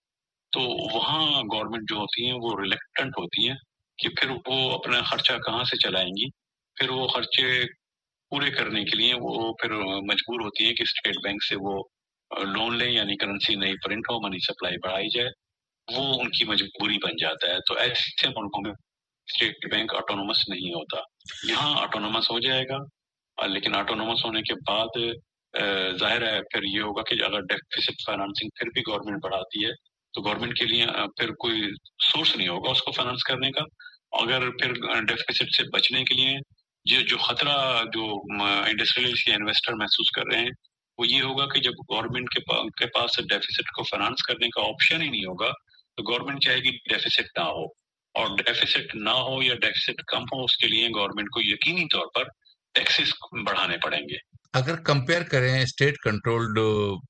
तो वहाँ गवर्नमेंट जो होती है वो रिलेक्टेंट होती है कि फिर वो अपना खर्चा कहाँ से चलाएंगी। फिर वो खर्चे पूरे करने के लिए वो फिर मजबूर होती है कि स्टेट बैंक से वो लोन ले, यानी करेंसी नई प्रिंट हो, मनी सप्लाई बढ़ाई जाए। वो उनकी मजबूरी बन जाता है। तो ऐसे मुल्कों में स्टेट बैंक ऑटोनोमस नहीं होता। यहाँ ऑटोनोमस हो जाएगा, लेकिन ऑटोनोमस होने के बाद जाहिर है फिर ये होगा कि अगर डेफिसिट फाइनेंसिंग फिर भी गवर्नमेंट बढ़ाती है तो गवर्नमेंट के लिए फिर कोई सोर्स नहीं होगा उसको फाइनेंस करने का। अगर फिर डेफिसिट से बचने के लिए ये जो खतरा जो इंडस्ट्रियलिस्ट या इन्वेस्टर महसूस कर रहे हैं वो ये होगा कि जब गवर्नमेंट के, पा, के पास डेफिसिट को फाइनेंस करने का ऑप्शन ही नहीं होगा तो गवर्नमेंट चाहेगी डेफिसिट ना हो, और डेफिसिट ना हो या डेफिसिट कम हो उसके लिए गवर्नमेंट को यकीनी तौर पर टैक्सेस बढ़ाने पड़ेंगे। अगर कंपेयर करें स्टेट कंट्रोल्ड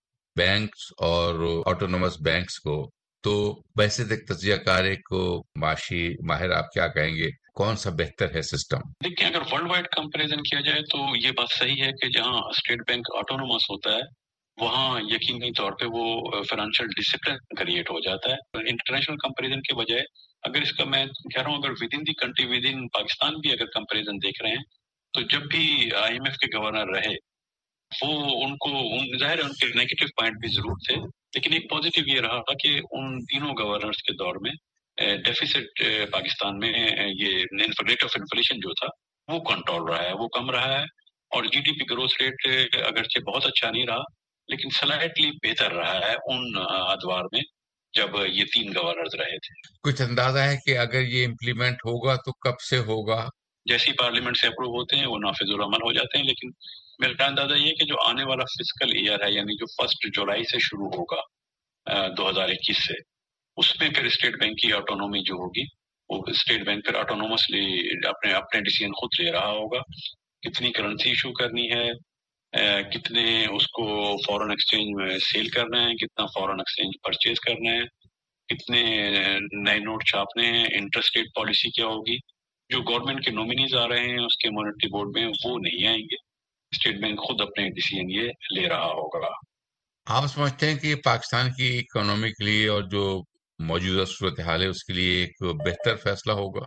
बैंक्स और ऑटोनोमस बैंक्स को, तो वैसे तक तजियाकार को माशी माहिर आप क्या कहेंगे, कौन सा बेहतर है सिस्टम? देखिए, अगर वर्ल्ड वाइड कंपेरिजन किया जाए तो ये बात सही है कि जहाँ स्टेट बैंक ऑटोनोमस होता है वहाँ यकीनी तौर पे वो फाइनेंशियल डिसिप्लिन क्रिएट हो जाता है। इंटरनेशनल कंपेरिजन के बजाय अगर इसका मैं कह रहा हूँ अगर within the country, within Pakistan भी अगर कंपेरिजन देख रहे हैं तो जब भी आईएमएफ के गवर्नर रहे वो उनको उन, जाहिर है उनके नेगेटिव पॉइंट भी जरूर थे, लेकिन एक पॉजिटिव ये रहा कि उन तीनों गवर्नर्स के दौर में डेफिसिट पाकिस्तान में ये रेट ऑफ इन्फ्लेशन जो था वो कंट्रोल रहा है, वो कम रहा है। और जीडीपी ग्रोथ रेट अगरचे बहुत अच्छा नहीं रहा लेकिन स्लाइटली बेहतर रहा है उन अदवार में जब ये तीन गवर्नर्स रहे थे। कुछ अंदाजा है कि अगर ये इम्प्लीमेंट होगा तो कब से होगा? जैसे ही पार्लियामेंट से अप्रूव होते हैं वो नाफिजुल अमल हो जाते हैं, लेकिन मेरा अंदाजा ये कि जो आने वाला फिस्कल ईयर है यानी जो फर्स्ट जुलाई से शुरू होगा दो हज़ार इक्कीस से, उसमें फिर स्टेट बैंक की ऑटोनोमी जो होगी वो स्टेट बैंक फिर ऑटोनोमसली अपने अपने डिसीजन खुद ले रहा होगा। कितनी करेंसी इशू करनी है, कितने उसको फॉरेन एक्सचेंज में सेल करना है, कितना फॉरेन एक्सचेंज परचेज करना है, कितने नए नोट छापने हैं, इंटरेस्ट रेट पॉलिसी क्या होगी। जो गवर्नमेंट के नॉमिनीज आ रहे हैं उसके मॉनेटरी बोर्ड में वो नहीं आएंगे, स्टेट बैंक खुद अपने डिसीजन ये ले रहा होगा। आप समझते हैं कि पाकिस्तान की इकोनॉमी के लिए और जो मौजूदा सूरत हाल है उसके लिए एक बेहतर फैसला होगा?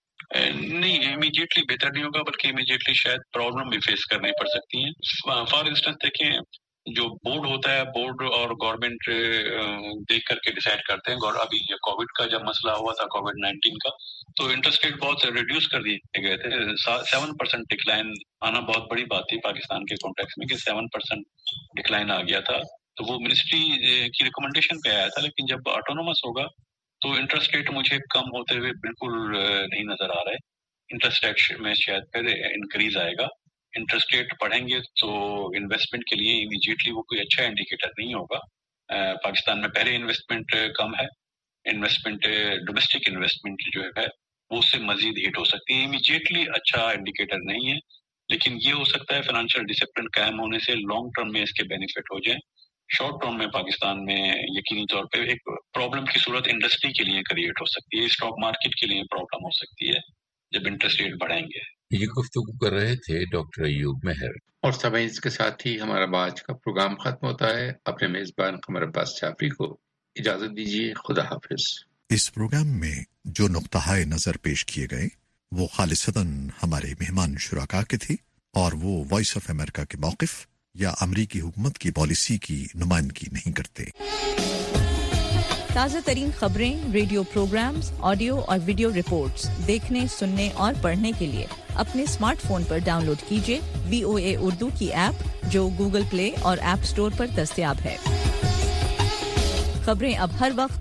नहीं, इमीडिएटली बेहतर नहीं होगा, बल्कि इमीडिएटली शायद प्रॉब्लम भी फेस करनी पड़ सकती है। फॉर इंस्टेंस देखें, जो बोर्ड होता है, बोर्ड और गवर्नमेंट देख करके डिसाइड करते हैं। और अभी ये कोविड का जब मसला हुआ था, कोविड नाइन्टीन का, तो इंटरेस्ट रेट बहुत रिड्यूस कर दिए गए थे। सेवन परसेंट डिक्लाइन आना बहुत बड़ी बात थी पाकिस्तान के कॉन्टेक्स्ट में कि सेवन परसेंट डिक्लाइन आ गया था। तो वो मिनिस्ट्री की रिकमेंडेशन पे आया था, लेकिन जब ऑटोनोमस होगा तो इंटरेस्ट रेट मुझे कम होते हुए बिल्कुल नहीं नजर आ रहा है। इंटरेस्ट रेट में शायद फिर इंक्रीज आएगा। इंटरेस्ट रेट बढ़ेंगे तो इन्वेस्टमेंट के लिए इमीडिएटली वो कोई अच्छा इंडिकेटर नहीं होगा। पाकिस्तान में पहले इन्वेस्टमेंट कम है, इन्वेस्टमेंट डोमेस्टिक इन्वेस्टमेंट जो है वो उससे मजीद हिट हो सकती है। इमीडिएटली अच्छा इंडिकेटर नहीं है, लेकिन ये हो सकता है फाइनेंशियल डिसिप्लिन कायम होने से लॉन्ग टर्म में इसके बेनिफिट हो जाए। शॉर्ट टर्म में पाकिस्तान में यकीनी तौर पे एक प्रॉब्लम की सूरत इंडस्ट्री के लिए क्रिएट हो सकती है, स्टॉक मार्केट के लिए प्रॉब्लम हो सकती है जब इंटरेस्ट रेट बढ़ेंगे। ये गुफ्तगू कर रहे थे डॉक्टर अयूब मेहर। और सब इसके साथ ही हमारा आज का प्रोग्राम खत्म होता है। अपने मेजबान कमर अब्बास जाफरी को इजाजत दीजिए। खुदा हाफिज। इस प्रोग्राम में जो नुक्ताए नजर पेश किए गए वो खालिसतन हमारे मेहमान शुराका के थे और वो वॉइस ऑफ अमेरिका के मौक़िफ़ या अमरीकी हुकूमत की पॉलिसी की नुमाइंदगी नहीं करते। ताज़ा तरीन खबरें, रेडियो प्रोग्राम्स, ऑडियो और वीडियो रिपोर्ट्स देखने, सुनने और पढ़ने के लिए अपने स्मार्टफोन पर डाउनलोड कीजिए वी ओ ए उर्दू की ऐप, जो गूगल प्ले और ऐप स्टोर पर दस्तयाब है। खबरें अब हर वक्त